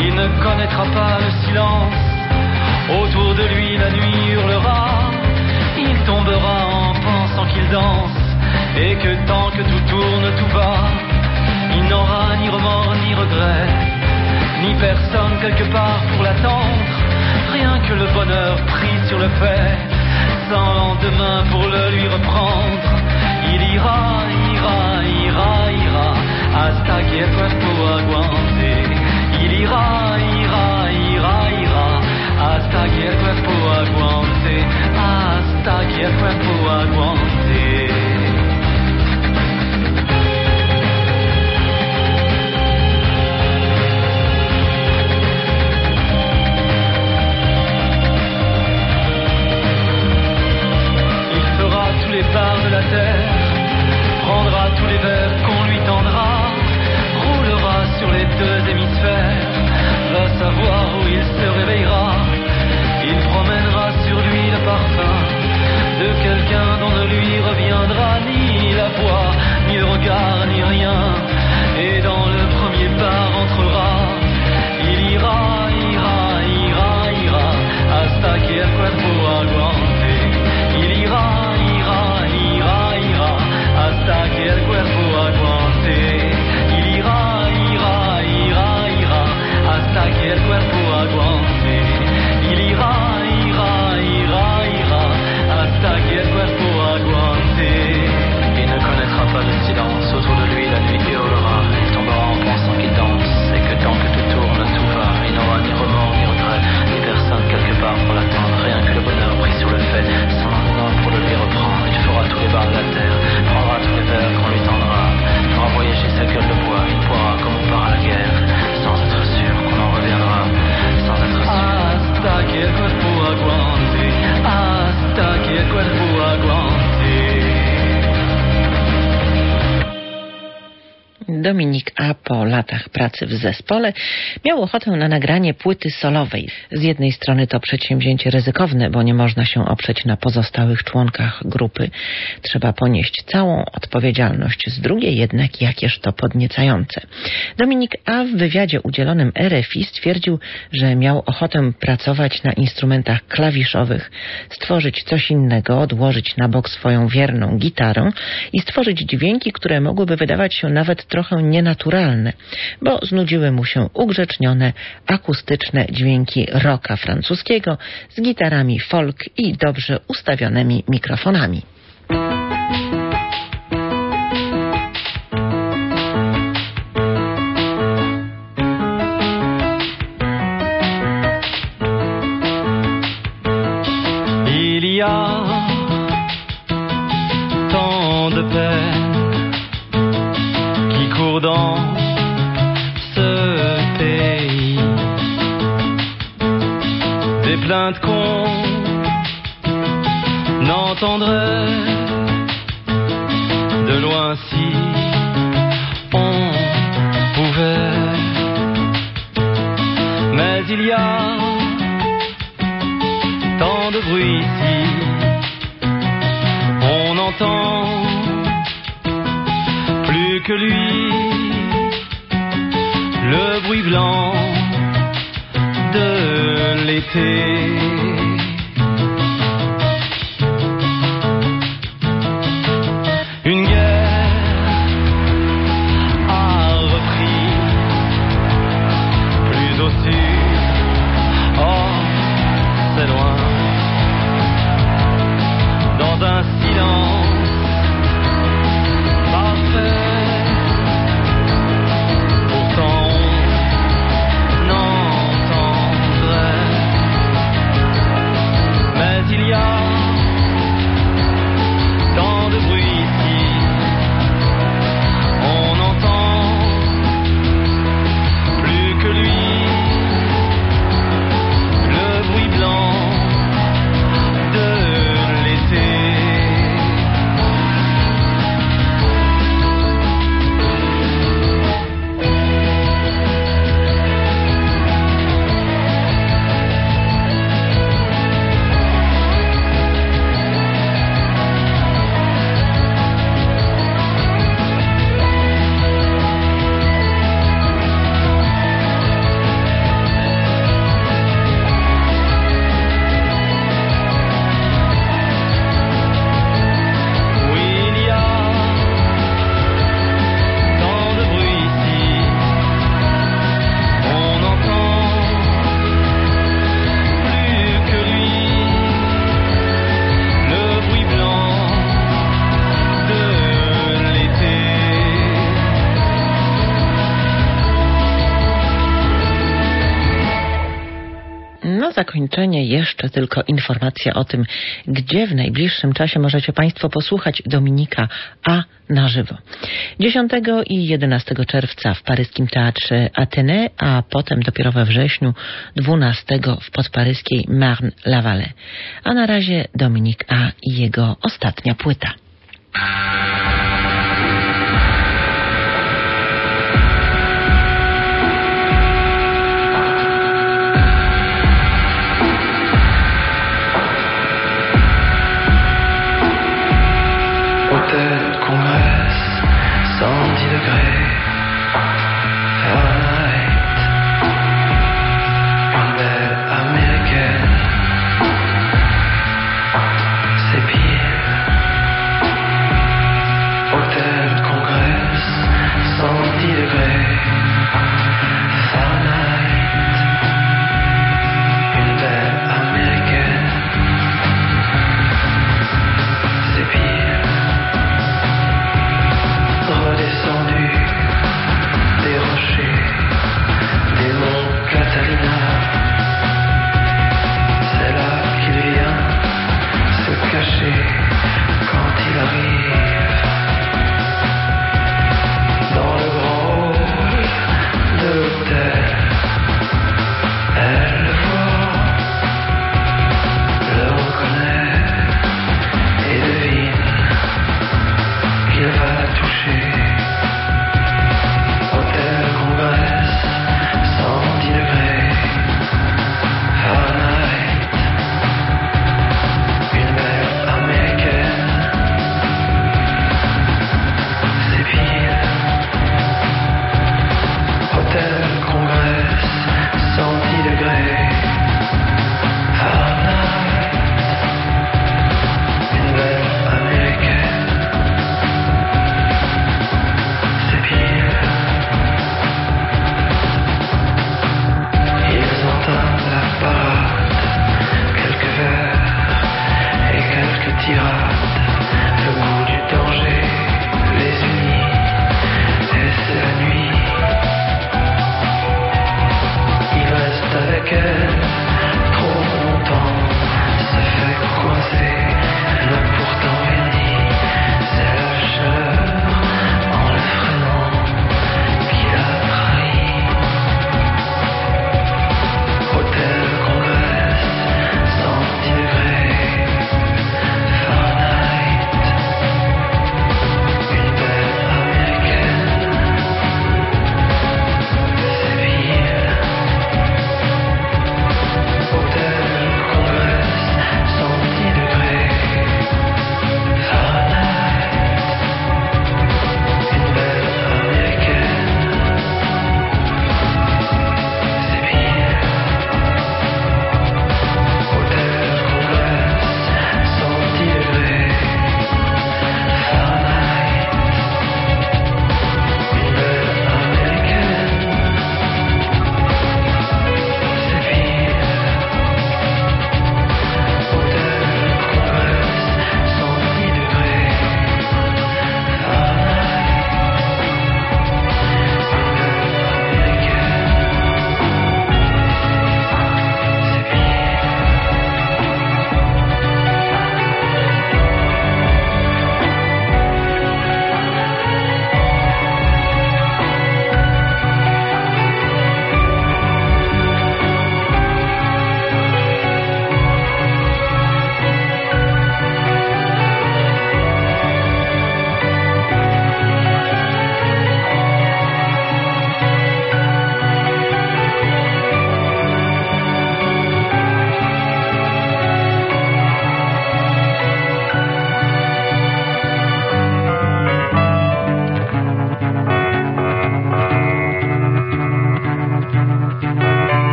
K: Il ne connaîtra pas le silence. Autour de lui la nuit hurlera. Il tombera en pensant qu'il danse et que tant que tout tourne, tout va. Il n'aura ni remords ni regrets, ni personne quelque part pour l'attendre. Rien que le bonheur pris sur le fait, sans lendemain pour le lui reprendre. Il ira, ira, ira, ira, hasta que el cuerpo aguante. Il ira, ira, ira, ira, hasta que el cuerpo aguante, hasta que el cuerpo aguante. Les parts de la terre, prendra tous les verres qu'on lui tendra, roulera sur les deux hémisphères, va savoir où il se réveillera. Il promènera sur lui le parfum de quelqu'un dont ne lui reviendra ni la voix, ni le regard, ni rien. Et dans le premier bar entrera. Il ira, ira, ira, ira, hasta que el cuerpo aguante. Il ira, hasta que el cuerpo aguante. Il ira, ira, ira, ira, hasta que el cuerpo aguante. Il ira, ira, ira, ira, hasta que el cuerpo aguante. Il ne connaîtra pas le silence. Autour de lui la nuit hurlera. Il tombera en pensant qu'il danse et que tant que tout tourne, tout va. Il n'aura ni remords ni regrets, ni personne quelque part pour l'attendre. Rien que le bonheur pris sur le fait, sans lendemain pour le lui reprendre. Il fera tous les bars de la terre, prendra tous les verres qu'on lui tendra, fera voyager sa gueule de bois. Il pourra comme on part à la guerre, sans être sûr qu'on en reviendra, sans être sûr. Hasta que el cuerpo aguante, hasta que el cuerpo aguante.
J: Dominik A. po latach pracy w zespole miał ochotę na nagranie płyty solowej. Z jednej strony to przedsięwzięcie ryzykowne, bo nie można się oprzeć na pozostałych członkach grupy. Trzeba ponieść całą odpowiedzialność. Z drugiej jednak jakież to podniecające. Dominik A. w wywiadzie udzielonym R F I stwierdził, że miał ochotę pracować na instrumentach klawiszowych, stworzyć coś innego, odłożyć na bok swoją wierną gitarę i stworzyć dźwięki, które mogłyby wydawać się nawet trochę nienaturalne, bo znudziły mu się ugrzecznione, akustyczne dźwięki rocka francuskiego z gitarami folk i dobrze ustawionymi mikrofonami.
K: Il y a tant de peine dans ce pays, des plaintes qu'on n'entendrait de loin si on pouvait. Mais il y a tant de bruit ici, on n'entend plus que lui, le bruit blanc de l'été. Une guerre a repris plus au sud, oh c'est loin, dans un silence parfait.
J: Na zakończenie jeszcze tylko informacja o tym, gdzie w najbliższym czasie możecie Państwo posłuchać Dominika A na żywo. dziesiątego i jedenastego czerwca w paryskim teatrze Athénée, a potem dopiero we wrześniu dwunastego w podparyskiej Marne-la-Vallée. A na razie Dominik A i jego ostatnia płyta.
K: Hôtel Congrès, cent dix degrés Fahrenheit. Une belle américaine, c'est pire.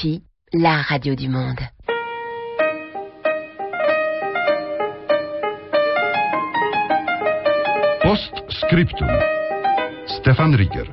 C: R F I, la radio du monde.
D: Postscriptum. Stefan Rieger.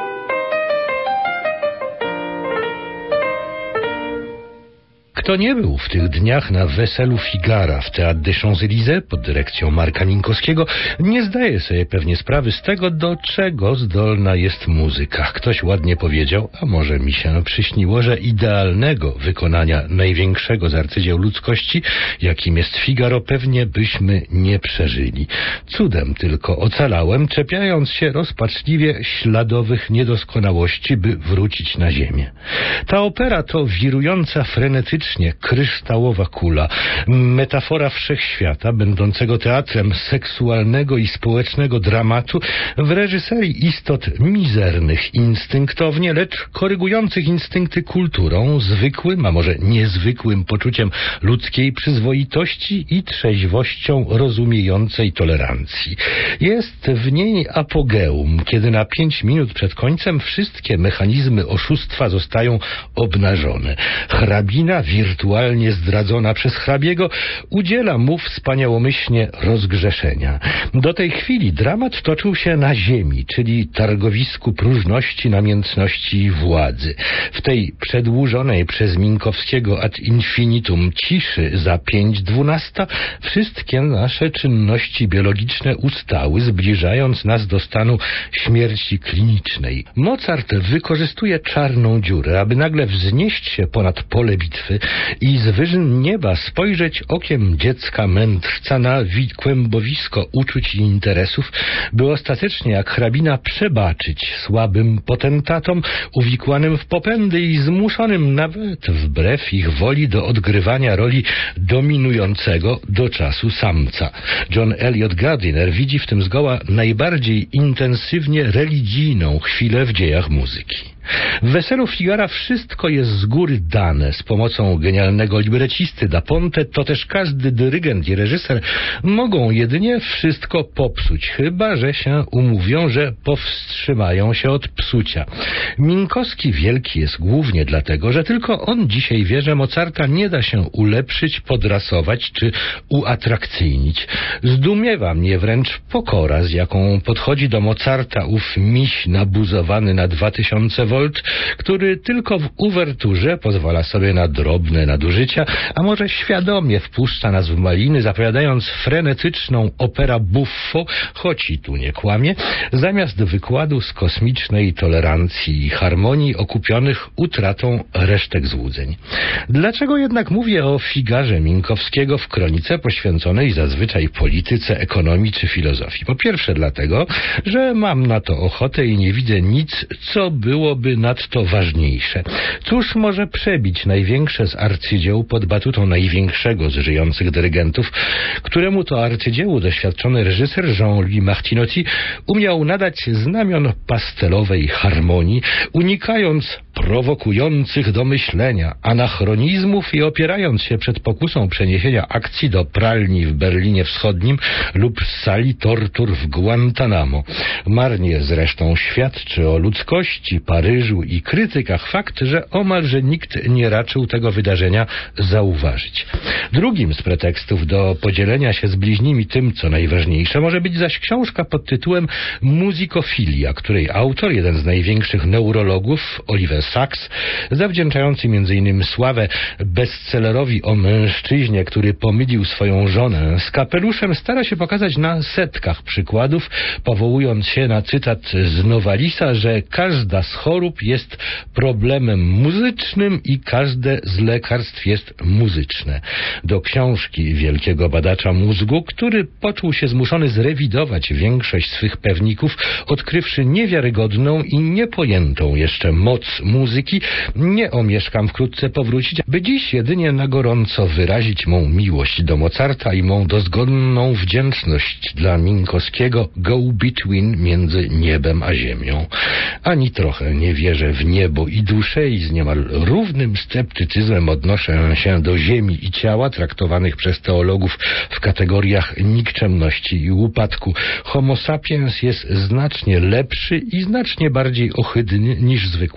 L: Kto nie był w tych dniach na weselu Figara w Théâtre des Champs-Élysées pod dyrekcją Marka Minkowskiego, nie zdaje sobie pewnie sprawy z tego, do czego zdolna jest muzyka. Ktoś ładnie powiedział, a może mi się przyśniło, że idealnego wykonania największego z arcydzieł ludzkości, jakim jest Figaro, pewnie byśmy nie przeżyli. Cudem tylko ocalałem, czepiając się rozpaczliwie śladowych niedoskonałości, by wrócić na ziemię. Ta opera to wirująca frenetycznie kryształowa kula, metafora wszechświata, będącego teatrem seksualnego i społecznego dramatu w reżyserii istot mizernych instynktownie, lecz korygujących instynkty kulturą, zwykłym, a może niezwykłym poczuciem ludzkiej przyzwoitości i trzeźwością rozumiejącej tolerancji. Jest w niej apogeum, kiedy na pięć minut przed końcem wszystkie mechanizmy oszustwa zostają obnażone. Hrabina, wirtualnie zdradzona przez hrabiego, udziela mu wspaniałomyślnie rozgrzeszenia. Do tej chwili dramat toczył się na ziemi, czyli targowisku próżności, namiętności i władzy. W tej przedłużonej przez Minkowskiego ad infinitum ciszy za pięć dwunasta wszystkie nasze czynności biologiczne ustały, zbliżając nas do stanu śmierci klinicznej. Mozart wykorzystuje czarną dziurę, aby nagle wznieść się ponad pole bitwy i z wyżyn nieba spojrzeć okiem dziecka mędrca na kłębowisko uczuć i interesów, by ostatecznie jak hrabina przebaczyć słabym potentatom uwikłanym w popędy i zmuszonym nawet wbrew ich woli do odgrywania roli dominującego do czasu samca. John Eliot Gardiner widzi w tym zgoła najbardziej intensywnie religijną chwilę w dziejach muzyki. W Weselu Figara wszystko jest z góry dane. Z pomocą genialnego librecisty Da Ponte to też każdy dyrygent i reżyser mogą jedynie wszystko popsuć, chyba że się umówią, że powstrzymają się od psucia. Minkowski wielki jest głównie dlatego, że tylko on dzisiaj wie, że Mozarta nie da się ulepszyć, podrasować czy uatrakcyjnić. Zdumiewa mnie wręcz pokora, z jaką podchodzi do Mozarta ów miś nabuzowany na dwa tysiące volt, który tylko w uwerturze pozwala sobie na drobne nadużycia, a może świadomie wpuszcza nas w maliny, zapowiadając frenetyczną opera buffo, choć i tu nie kłamie, zamiast wykładu z kosmicznej tolerancji i harmonii okupionych utratą resztek złudzeń. Dlaczego jednak mówię o Figarze Minkowskiego w kronice poświęconej zazwyczaj polityce, ekonomii czy filozofii? Po pierwsze dlatego, że mam na to ochotę i nie widzę nic, co byłoby nadto ważniejsze. Cóż może przebić największe z arcydzieł pod batutą największego z żyjących dyrygentów, któremu to arcydziełu doświadczony reżyser Jean-Louis Martinotti umiał nadać znamion pastelowej harmonii, unikając prowokujących do myślenia anachronizmów i opierając się przed pokusą przeniesienia akcji do pralni w Berlinie Wschodnim lub z sali tortur w Guantanamo. Marnie zresztą świadczy o ludzkości, Paryżu i krytykach fakt, że omalże nikt nie raczył tego wydarzenia zauważyć. Drugim z pretekstów do podzielenia się z bliźnimi tym, co najważniejsze, może być zaś książka pod tytułem Muzikofilia, której autor, jeden z największych neurologów, Oliver Sacks, zawdzięczający między innymi sławę bestsellerowi o mężczyźnie, który pomylił swoją żonę z kapeluszem, stara się pokazać na setkach przykładów, powołując się na cytat z Nowalisa, że każda z chorób jest problemem muzycznym i każde z lekarstw jest muzyczne. Do książki wielkiego badacza mózgu, który poczuł się zmuszony zrewidować większość swych pewników, odkrywszy niewiarygodną i niepojętą jeszcze moc muzyki, nie omieszkam wkrótce powrócić, by dziś jedynie na gorąco wyrazić mą miłość do Mozarta i mą dozgonną wdzięczność dla Minkowskiego go-between między niebem a ziemią. Ani trochę nie wierzę w niebo i duszę i z niemal równym sceptycyzmem odnoszę się do ziemi i ciała traktowanych przez teologów w kategoriach nikczemności i upadku. Homo sapiens jest znacznie lepszy i znacznie bardziej ohydny niż zwykło się podać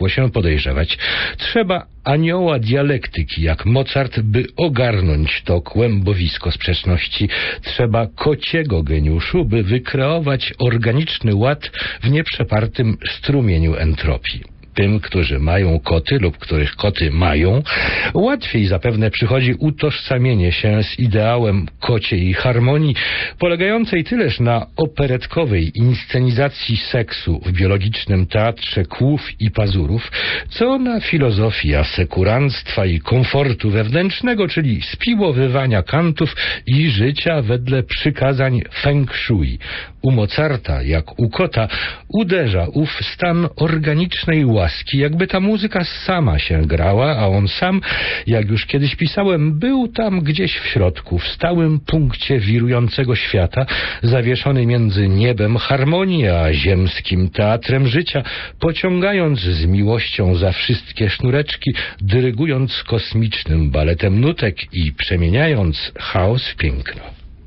L: podejrzewać. Trzeba anioła dialektyki, jak Mozart, by ogarnąć to kłębowisko sprzeczności. Trzeba kociego geniuszu, by wykreować organiczny ład w nieprzepartym strumieniu entropii. Tym, którzy mają koty lub których koty mają, łatwiej zapewne przychodzi utożsamienie się z ideałem kociej harmonii, polegającej tyleż na operetkowej inscenizacji seksu w biologicznym teatrze kłów i pazurów, co na filozofii asekuranstwa i komfortu wewnętrznego, czyli spiłowywania kantów i życia wedle przykazań feng shui. U Mozarta, jak u kota, uderza ów stan organicznej łaski, jakby ta muzyka sama się grała, a on sam, jak już kiedyś pisałem, był tam gdzieś w środku, w stałym punkcie wirującego świata, zawieszony między niebem harmonii a ziemskim teatrem życia, pociągając z miłością za wszystkie sznureczki, dyrygując kosmicznym baletem nutek i przemieniając chaos w piękno.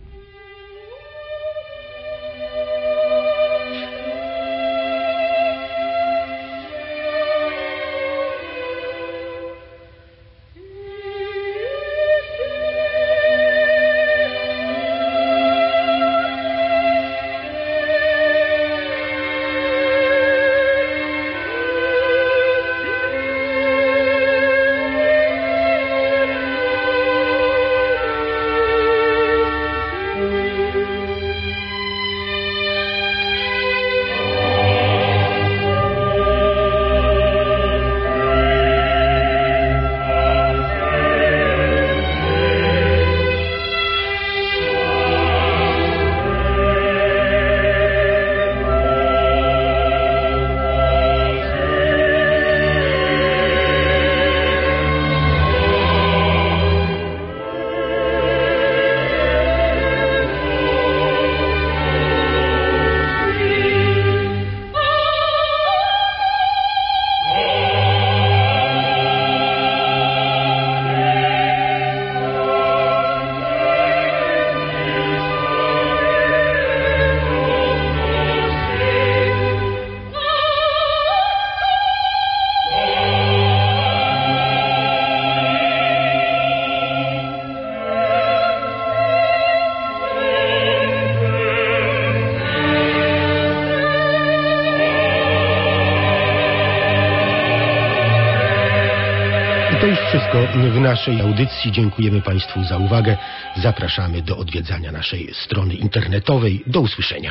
A: To już wszystko w naszej audycji. Dziękujemy Państwu za uwagę. Zapraszamy do odwiedzania naszej strony internetowej. Do usłyszenia.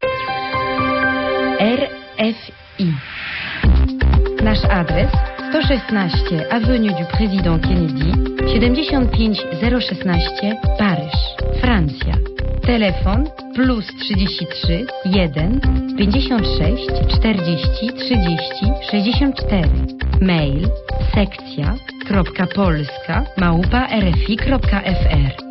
M: R F I. Nasz adres sto szesnaście Avenue du Président Kennedy, siedemdziesiąt pięć zero szesnaście Paryż, Francja. Telefon plus trzydzieści trzy jeden pięćdziesiąt sześć czterdzieści trzydzieści sześćdziesiąt cztery. Mail sekcja kropka polska małpa rfi kropka f r.